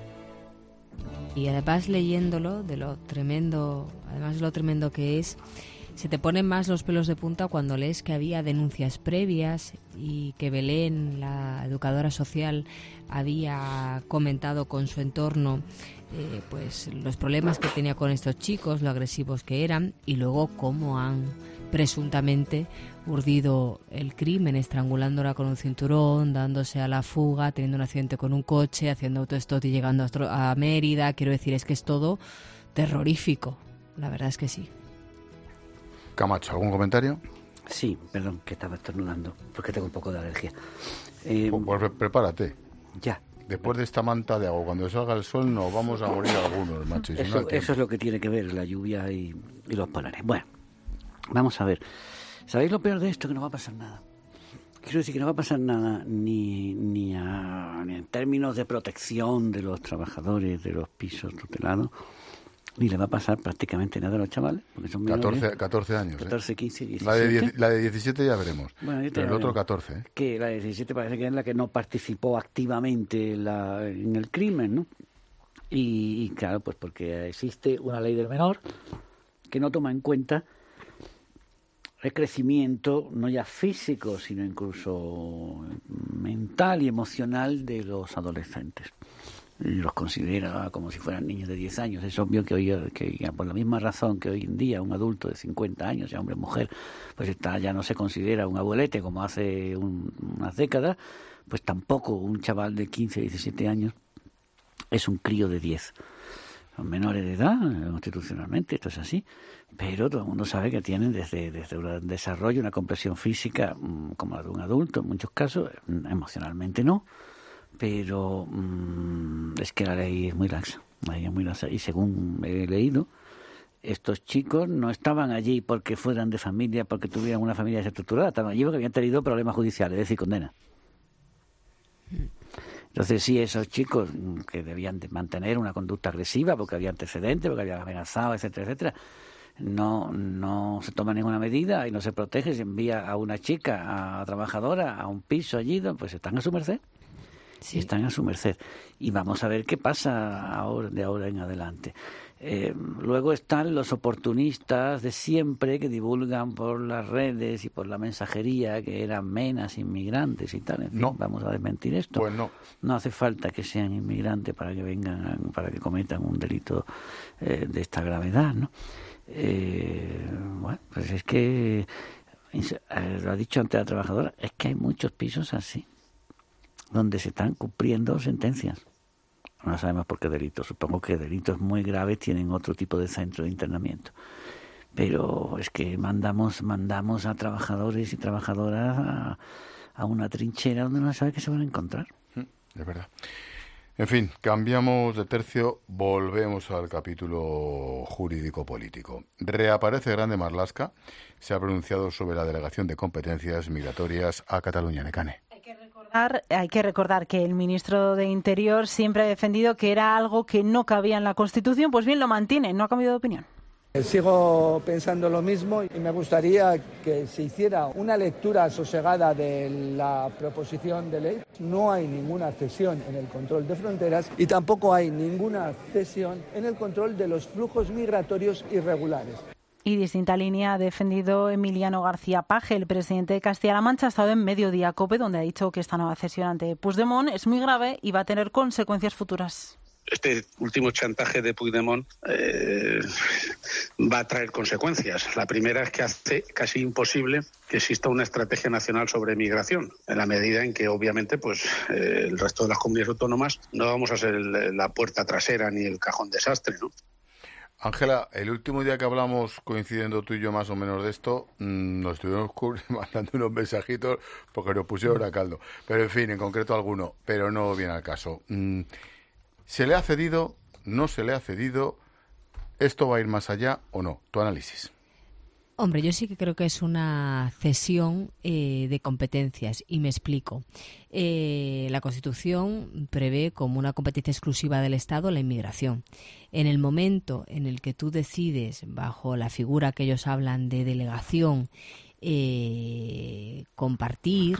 Y además leyéndolo, de lo tremendo que es, se te ponen más los pelos de punta cuando lees que había denuncias previas y que Belén, la educadora social, había comentado con su entorno pues los problemas que tenía con estos chicos, lo agresivos que eran, y luego cómo han presuntamente urdido el crimen, estrangulándola con un cinturón, dándose a la fuga, teniendo un accidente con un coche, haciendo autostop y llegando a Mérida. Quiero decir, es que es todo terrorífico. La verdad es que sí. Camacho, ¿algún comentario? Sí, perdón, que estaba estornudando, porque tengo un poco de alergia. Pues prepárate. Ya. Después de esta manta de agua, cuando salga el sol, nos vamos a morir algunos, macho. Y si no, Eso es lo que tiene que ver la lluvia y los polares. Bueno, vamos a ver. ¿Sabéis lo peor de esto? Que no va a pasar nada. Quiero decir que no va a pasar nada ni en términos de protección de los trabajadores de los pisos tutelados, ni le va a pasar prácticamente nada a los chavales, porque son menores. 14 años. 14, 15, 17. La de 17 ya veremos, bueno, pero el otro 14. ¿eh? Que la de 17 parece que es la que no participó activamente en el crimen, ¿no? Y claro, pues porque existe una ley del menor que no toma en cuenta el crecimiento, no ya físico, sino incluso mental y emocional de los adolescentes. Y los considera como si fueran niños de 10 años. Es obvio que por la misma razón que hoy en día un adulto de 50 años, ya hombre o mujer, pues ya no se considera un abuelete como hace unas décadas, pues tampoco un chaval de 15, 17 años es un crío de 10. Son menores de edad, constitucionalmente, esto es así, pero todo el mundo sabe que tienen desde un desarrollo, una comprensión física como la de un adulto, en muchos casos, emocionalmente no, pero es que la ley es muy laxa, y según he leído, estos chicos no estaban allí porque fueran de familia, porque tuvieran una familia desestructurada, estaban allí porque habían tenido problemas judiciales, es decir, condena. Entonces sí, esos chicos que debían de mantener una conducta agresiva porque había antecedentes, porque habían amenazado, etcétera, etcétera, no se toma ninguna medida y no se protege, se envía a una chica, a trabajadora, a un piso allí, pues están a su merced. Sí. Están a su merced. Y vamos a ver qué pasa de ahora en adelante. Luego están los oportunistas de siempre que divulgan por las redes y por la mensajería que eran menas inmigrantes y tal. En fin, vamos a desmentir esto. Pues no. No hace falta que sean inmigrantes para que vengan, para que cometan un delito de esta gravedad, ¿no? Bueno, pues es que lo ha dicho antes la trabajadora, es que hay muchos pisos así donde se están cumpliendo sentencias. No sabemos por qué delitos. Supongo que delitos muy graves tienen otro tipo de centro de internamiento. Pero es que mandamos a trabajadores y trabajadoras a una trinchera donde no se sabe qué se van a encontrar. Es verdad. En fin, cambiamos de tercio, volvemos al capítulo jurídico-político. Reaparece Grande Marlaska, se ha pronunciado sobre la delegación de competencias migratorias a Cataluña. Necane. Hay que recordar que el ministro de Interior siempre ha defendido que era algo que no cabía en la Constitución. Pues bien, lo mantiene, no ha cambiado de opinión. Sigo pensando lo mismo y me gustaría que se hiciera una lectura sosegada de la proposición de ley. No hay ninguna cesión en el control de fronteras y tampoco hay ninguna cesión en el control de los flujos migratorios irregulares. Y distinta línea ha defendido Emiliano García Paje, el presidente de Castilla-La Mancha. Ha estado en Mediodía COPE, donde ha dicho que esta nueva cesión ante Puigdemont es muy grave y va a tener consecuencias futuras. Este último chantaje de Puigdemont va a traer consecuencias. La primera es que hace casi imposible que exista una estrategia nacional sobre migración, en la medida en que obviamente pues el resto de las comunidades autónomas no vamos a ser la puerta trasera ni el cajón desastre, ¿no? Ángela, el último día que hablamos, coincidiendo tú y yo más o menos de esto, nos estuvimos mandando unos mensajitos porque nos pusieron a caldo. Pero en fin, en concreto alguno, pero no viene al caso. ¿Se le ha cedido? ¿No se le ha cedido? ¿Esto va a ir más allá o no? Tu análisis. Hombre, yo sí que creo que es una cesión de competencias y me explico. La Constitución prevé como una competencia exclusiva del Estado la inmigración. En el momento en el que tú decides, bajo la figura que ellos hablan de delegación, compartir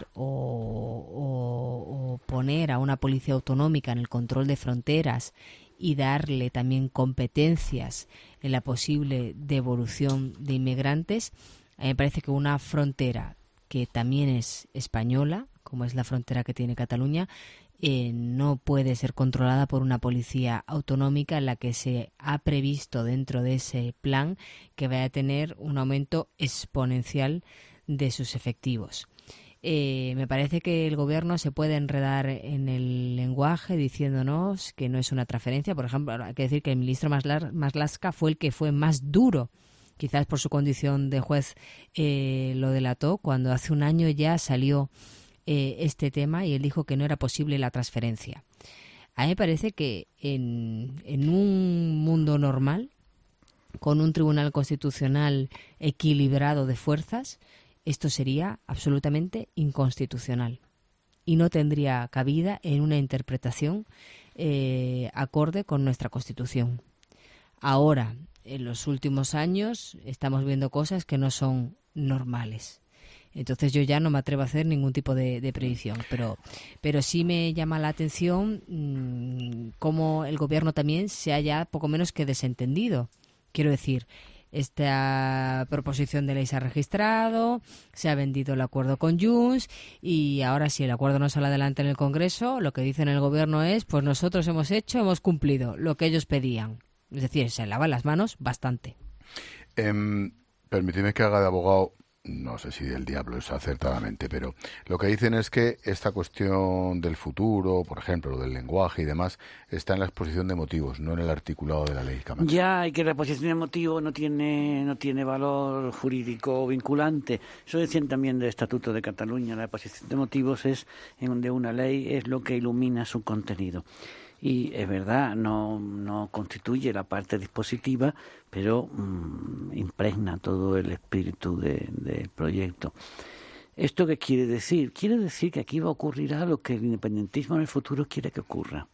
o poner a una policía autonómica en el control de fronteras y darle también competencias en la posible devolución de inmigrantes, a mí me parece que una frontera que también es española, como es la frontera que tiene Cataluña, no puede ser controlada por una policía autonómica en la que se ha previsto dentro de ese plan que vaya a tener un aumento exponencial de sus efectivos. Me parece que el gobierno se puede enredar en el lenguaje diciéndonos que no es una transferencia. Por ejemplo, hay que decir que el ministro Marlaska fue el que fue más duro, quizás por su condición de juez lo delató, cuando hace un año ya salió este tema y él dijo que no era posible la transferencia. A mí me parece que en un mundo normal, con un tribunal constitucional equilibrado de fuerzas, esto sería absolutamente inconstitucional y no tendría cabida en una interpretación acorde con nuestra Constitución. Ahora, en los últimos años, estamos viendo cosas que no son normales. Entonces yo ya no me atrevo a hacer ningún tipo de predicción, pero sí me llama la atención cómo el gobierno también se haya poco menos que desentendido. Quiero decir, esta proposición de ley se ha registrado, se ha vendido el acuerdo con Junts y ahora si el acuerdo no sale adelante en el Congreso, lo que dice en el gobierno es, pues nosotros hemos cumplido lo que ellos pedían. Es decir, se lavan las manos bastante. Permíteme que haga de abogado, no sé si del diablo es acertadamente, pero lo que dicen es que esta cuestión del futuro, por ejemplo, lo del lenguaje y demás, está en la exposición de motivos, no en el articulado de la ley. Camacho. Ya, y que la exposición de motivos no tiene valor jurídico vinculante. Eso decían también del Estatuto de Cataluña. La exposición de motivos de una ley es lo que ilumina su contenido. Y es verdad, no constituye la parte dispositiva, pero impregna todo el espíritu del proyecto. ¿Esto qué quiere decir? Quiere decir que aquí va a ocurrir lo que el independentismo en el futuro quiere que ocurra.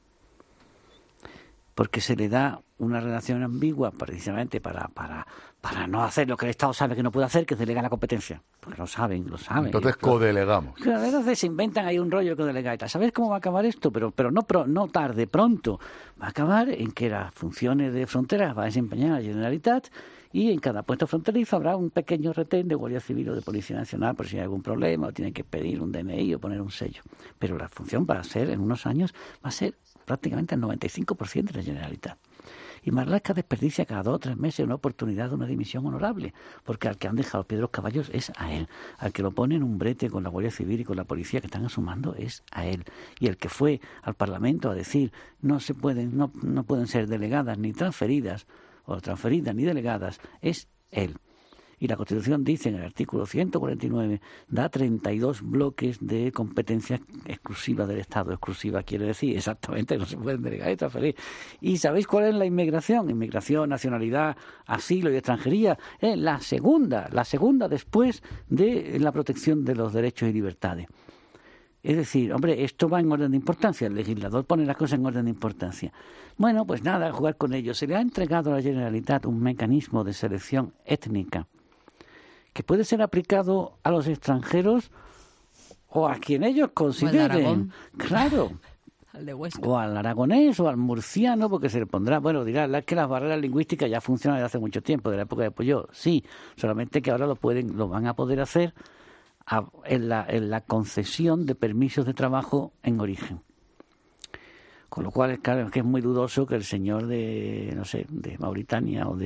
Porque se le da una redacción ambigua precisamente para no hacer lo que el Estado sabe que no puede hacer, que es delegar la competencia. Porque lo saben. Entonces codelegamos. Claro, entonces se inventan ahí un rollo de codelegar y tal. ¿Sabes cómo va a acabar esto? Pero no tarde, pronto. Va a acabar en que las funciones de fronteras va a desempeñar la Generalitat y en cada puesto fronterizo habrá un pequeño retén de Guardia Civil o de Policía Nacional por si hay algún problema o tienen que pedir un DNI o poner un sello. Pero la función va a ser, en unos años, va a ser prácticamente el 95% de la Generalitat. Y Marlaska desperdicia cada 2 o 3 meses una oportunidad de una dimisión honorable, porque al que han dejado al pie de los caballos es a él. Al que lo pone en un brete con la Guardia Civil y con la policía que están asumando es a él. Y el que fue al Parlamento a decir no pueden ser delegadas ni transferidas, o transferidas ni delegadas, es él. Y la Constitución dice en el artículo 149, da 32 bloques de competencias exclusivas del Estado. Exclusiva quiere decir exactamente no se pueden delegar y transferir. ¿Y sabéis cuál es la inmigración? Inmigración, nacionalidad, asilo y extranjería. Es la segunda después de la protección de los derechos y libertades. Es decir, hombre, esto va en orden de importancia. El legislador pone las cosas en orden de importancia. Bueno, pues nada, jugar con ello. Se le ha entregado a la Generalitat un mecanismo de selección étnica que puede ser aplicado a los extranjeros o a quien ellos consideren. Claro. Al de Huesca. O al aragonés o al murciano, porque se le pondrá, dirá que las barreras lingüísticas ya funcionan desde hace mucho tiempo, de la época de Puyol. Sí, solamente que ahora lo van a poder hacer en la concesión de permisos de trabajo en origen. Con lo cual, claro, que es muy dudoso que el señor de Mauritania o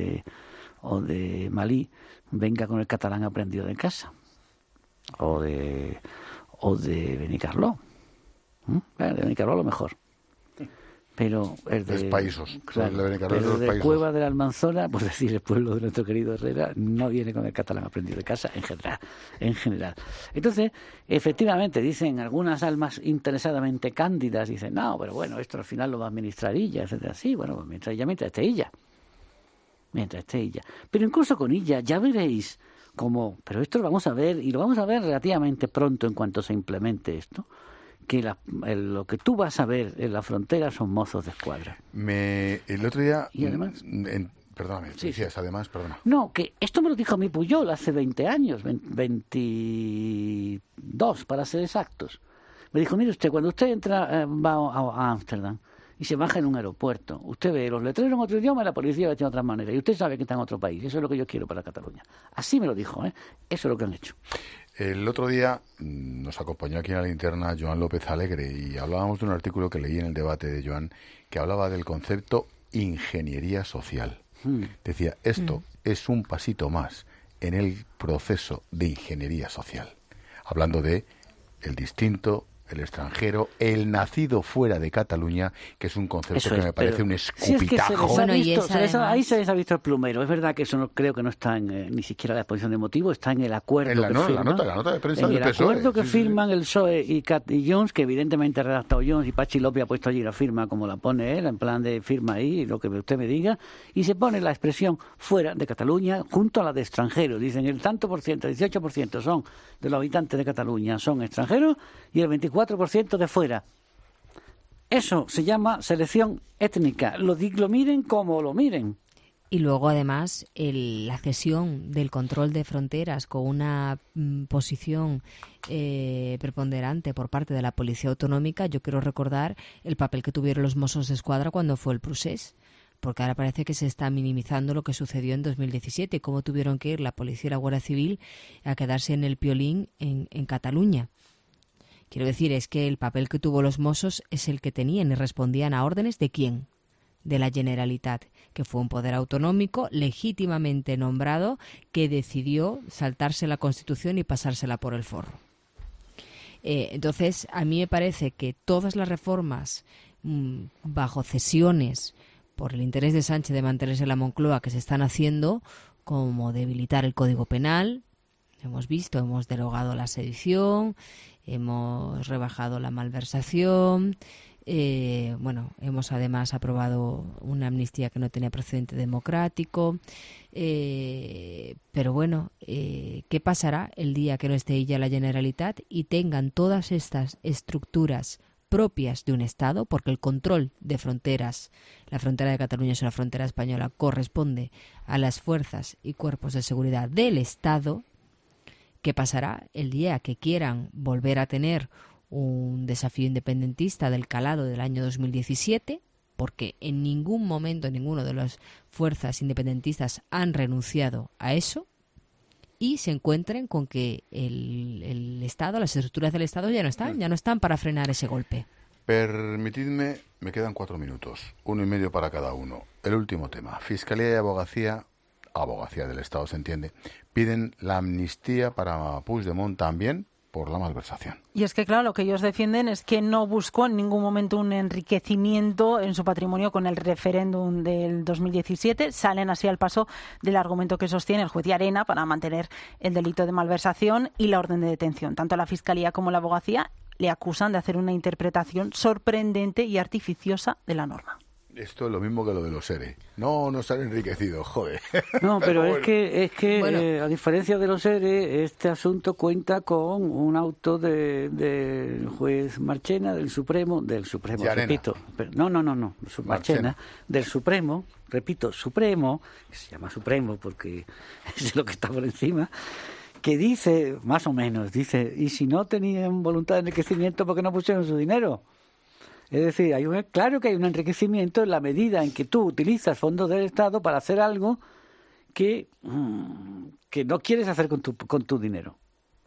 de Malí venga con el catalán aprendido de casa o de Benicarló. De Benicarló a lo mejor, Pero el de paísos, claro, pero el de Cueva de la Almanzora, por decir el pueblo de nuestro querido Herrera, no viene con el catalán aprendido de casa en general. Entonces, efectivamente, dicen algunas almas interesadamente cándidas, dicen, no, pero bueno, esto al final lo va a administrar ella, etcétera. Sí, bueno, pues mientras esté ella. Pero incluso con ella, ya veréis cómo, pero esto lo vamos a ver, y lo vamos a ver relativamente pronto en cuanto se implemente esto, que lo que tú vas a ver en la frontera son mozos de escuadra. El otro día... Y además... Perdóname, sí, decías, sí. Además, perdona. No, que esto me lo dijo mi Puyol hace 20 años, 22 para ser exactos. Me dijo, mire usted, cuando usted entra, va a Ámsterdam y se baja en un aeropuerto, usted ve los letreros en otro idioma y la policía veste de otra manera, y usted sabe que está en otro país. Eso es lo que yo quiero para Cataluña. Así me lo dijo, ¿eh? Eso es lo que han hecho. El otro día nos acompañó aquí en la linterna Joan López Alegre y hablábamos de un artículo que leí en el debate de Joan que hablaba del concepto ingeniería social. Decía, esto es un pasito más en el proceso de ingeniería social. Hablando de el distinto, el extranjero, el nacido fuera de Cataluña, que es un concepto que me parece un escupitajo. Ahí se les ha visto el plumero. Es verdad que eso no, creo que no está ni siquiera en la exposición de motivos, está en el acuerdo la nota de prensa del PSOE. En el acuerdo que firman el PSOE y Junts, que evidentemente ha redactado Junts, y Pachi López ha puesto allí la firma como la pone él, en plan de firma ahí, lo que usted me diga, y se pone la expresión fuera de Cataluña junto a la de extranjeros. Dicen el tanto por ciento, el 18% son de los habitantes de Cataluña son extranjeros y el 24% de fuera. Eso se llama selección étnica. Lo miren como lo miren. Y luego, además, la cesión del control de fronteras con una posición preponderante por parte de la Policía Autonómica. Yo quiero recordar el papel que tuvieron los Mossos d'Esquadra cuando fue el Procés, porque ahora parece que se está minimizando lo que sucedió en 2017, cómo tuvieron que ir la Policía y la Guardia Civil a quedarse en el piolín en Cataluña. Quiero decir, es que el papel que tuvo los Mossos es el que tenían y respondían a órdenes ¿de quién? De la Generalitat, que fue un poder autonómico legítimamente nombrado que decidió saltarse la Constitución y pasársela por el forro. Entonces, a mí me parece que todas las reformas bajo cesiones por el interés de Sánchez de mantenerse en la Moncloa que se están haciendo, como debilitar el Código Penal, hemos derogado la sedición, hemos rebajado la malversación, hemos además aprobado una amnistía que no tenía precedente democrático, pero bueno, ¿qué pasará el día que no esté ella la Generalitat y tengan todas estas estructuras propias de un Estado, porque el control de fronteras, la frontera de Cataluña es una frontera española, corresponde a las fuerzas y cuerpos de seguridad del Estado? ¿Qué pasará el día que quieran volver a tener un desafío independentista del calado del año 2017? Porque en ningún momento ninguno de las fuerzas independentistas han renunciado a eso, y se encuentren con que el Estado, las estructuras del Estado ya no están para frenar ese golpe. Permitidme, me quedan 4 minutos, 1,5 para cada uno. El último tema, Fiscalía y Abogacía del Estado se entiende, piden la amnistía para Puigdemont también por la malversación. Y es que, claro, lo que ellos defienden es que no buscó en ningún momento un enriquecimiento en su patrimonio con el referéndum del 2017. Salen así al paso del argumento que sostiene el juez de Arena para mantener el delito de malversación y la orden de detención. Tanto la Fiscalía como la Abogacía le acusan de hacer una interpretación sorprendente y artificiosa de la norma. Esto es lo mismo que lo de los ERE. No se han enriquecido, joder. No, pero bueno. es que bueno, a diferencia de los ERE, este asunto cuenta con un auto del juez Marchena, del Supremo, repito. Pero, no, Marchena, del Supremo, repito, Supremo, que se llama Supremo porque es lo que está por encima, que dice, más o menos, y si no tenían voluntad de enriquecimiento, ¿por qué no pusieron su dinero? Es decir, claro que hay un enriquecimiento en la medida en que tú utilizas fondos del Estado para hacer algo que no quieres hacer con tu dinero.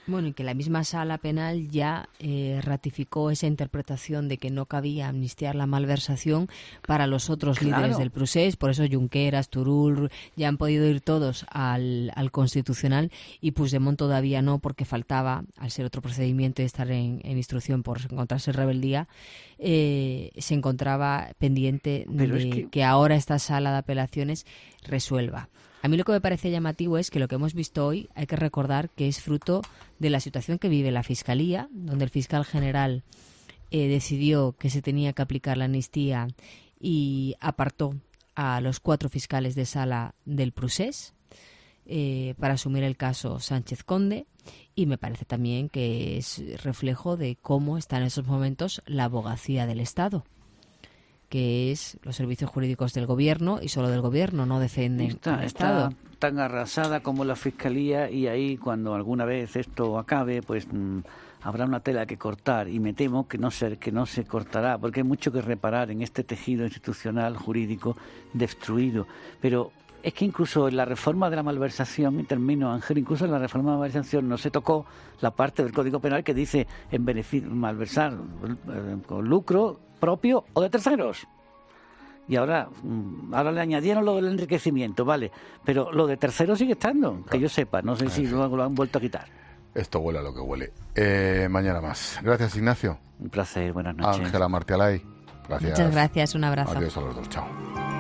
Bueno, y que la misma sala penal ya ratificó esa interpretación de que no cabía amnistiar la malversación para los otros líderes del procés. Por eso Junqueras, Turull, ya han podido ir todos al Constitucional, y Puigdemont todavía no, porque faltaba, al ser otro procedimiento y estar en instrucción por encontrarse en rebeldía, se encontraba pendiente de que ahora esta sala de apelaciones resuelva. A mí lo que me parece llamativo es que lo que hemos visto hoy, hay que recordar que es fruto de la situación que vive la Fiscalía, donde el fiscal general decidió que se tenía que aplicar la amnistía y apartó a los 4 fiscales de sala del procés para asumir el caso Sánchez Conde, y me parece también que es reflejo de cómo está en esos momentos la abogacía del Estado, que es los servicios jurídicos del gobierno, y solo del gobierno, no defienden al Estado. Está tan arrasada como la Fiscalía, y ahí, cuando alguna vez esto acabe, pues habrá una tela que cortar, y me temo que no se cortará, porque hay mucho que reparar en este tejido institucional jurídico destruido. Pero es que incluso en la reforma de la malversación, y termino, Ángel, incluso en la reforma de la malversación no se tocó la parte del Código Penal que dice en beneficio malversar con lucro propio o de terceros. Y ahora le añadieron lo del enriquecimiento, vale, pero lo de terceros sigue estando, que yo sepa, no sé si lo han vuelto a quitar. Esto huele a lo que huele. Mañana más. Gracias, Ignacio. Un placer, buenas noches. Ángela Martialay, gracias. Muchas gracias, un abrazo. Adiós a los dos, chao.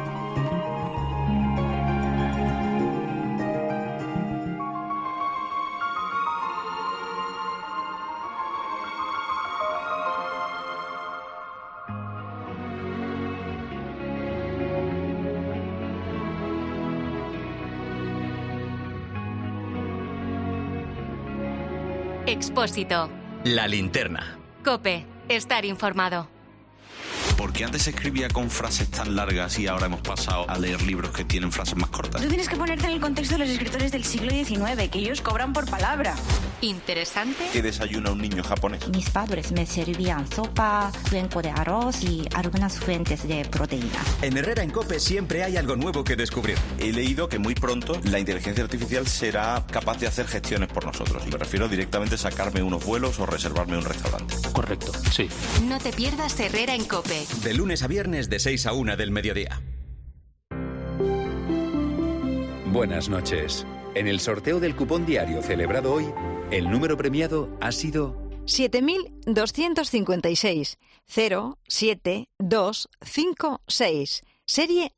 Expósito. La linterna. COPE. Estar informado. Porque antes escribía con frases tan largas y ahora hemos pasado a leer libros que tienen frases más cortas. Tú tienes que ponerte en el contexto de los escritores del siglo XIX, que ellos cobran por palabra. Interesante. ¿Qué desayuna un niño japonés? Mis padres me servían sopa, cuenco de arroz y algunas fuentes de proteína. En Herrera en COPE siempre hay algo nuevo que descubrir. He leído que muy pronto la inteligencia artificial será capaz de hacer gestiones por nosotros. Y me refiero directamente a sacarme unos vuelos o reservarme un restaurante. Correcto, sí. No te pierdas Herrera en COPE. De lunes a viernes de 6 a 1 del mediodía. Buenas noches. En el sorteo del cupón diario celebrado hoy, el número premiado ha sido 7.256 07256, serie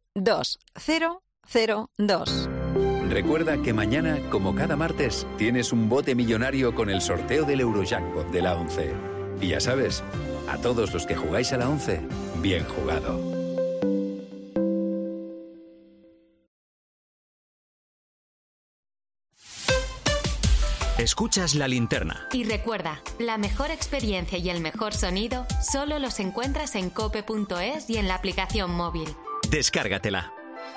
2002. Recuerda que mañana, como cada martes, tienes un bote millonario con el sorteo del Eurojackpot de la 11. Y ya sabes, a todos los que jugáis a la 11, bien jugado. Escuchas La Linterna. Y recuerda, la mejor experiencia y el mejor sonido solo los encuentras en cope.es y en la aplicación móvil. Descárgatela.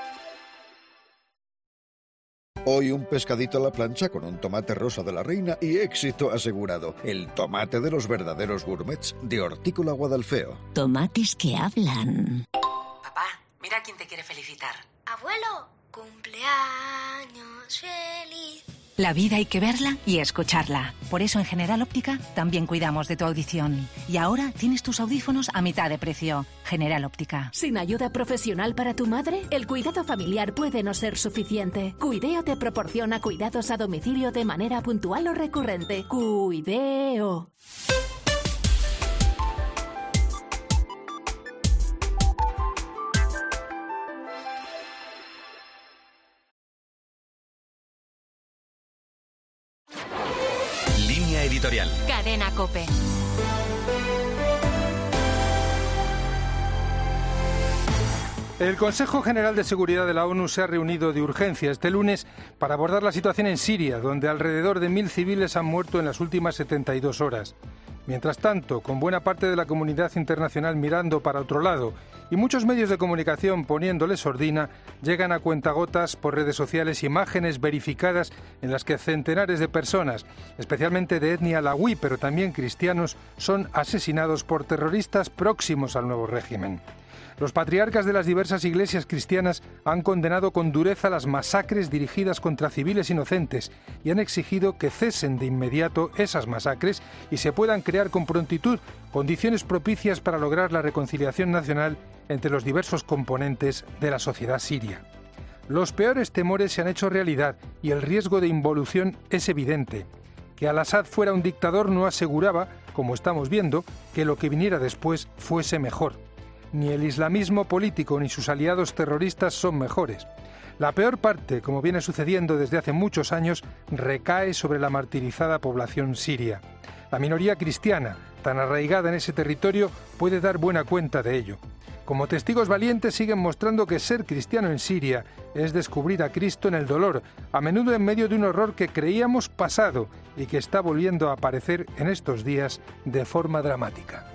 Hoy un pescadito a la plancha con un tomate rosa de la reina y éxito asegurado. El tomate de los verdaderos gourmets de Hortícola Guadalfeo. Tomates que hablan. Papá, mira quién te quiere felicitar. Abuelo, cumpleaños feliz. La vida hay que verla y escucharla. Por eso en General Óptica también cuidamos de tu audición. Y ahora tienes tus audífonos a mitad de precio. General Óptica. ¿Sin ayuda profesional para tu madre? El cuidado familiar puede no ser suficiente. Cuideo te proporciona cuidados a domicilio de manera puntual o recurrente. Cuideo. Editorial. Cadena COPE. El Consejo General de Seguridad de la ONU se ha reunido de urgencia este lunes para abordar la situación en Siria, donde alrededor de 1.000 civiles han muerto en las últimas 72 horas. Mientras tanto, con buena parte de la comunidad internacional mirando para otro lado y muchos medios de comunicación poniéndole sordina, llegan a cuentagotas por redes sociales imágenes verificadas en las que centenares de personas, especialmente de etnia alawí, pero también cristianos, son asesinados por terroristas próximos al nuevo régimen. Los patriarcas de las diversas iglesias cristianas han condenado con dureza las masacres dirigidas contra civiles inocentes y han exigido que cesen de inmediato esas masacres y se puedan crear con prontitud condiciones propicias para lograr la reconciliación nacional entre los diversos componentes de la sociedad siria. Los peores temores se han hecho realidad y el riesgo de involución es evidente. Que al-Assad fuera un dictador no aseguraba, como estamos viendo, que lo que viniera después fuese mejor. Ni el islamismo político ni sus aliados terroristas son mejores. La peor parte, como viene sucediendo desde hace muchos años, recae sobre la martirizada población siria. La minoría cristiana, tan arraigada en ese territorio, puede dar buena cuenta de ello. Como testigos valientes siguen mostrando que ser cristiano en Siria es descubrir a Cristo en el dolor, a menudo en medio de un horror que creíamos pasado y que está volviendo a aparecer en estos días de forma dramática.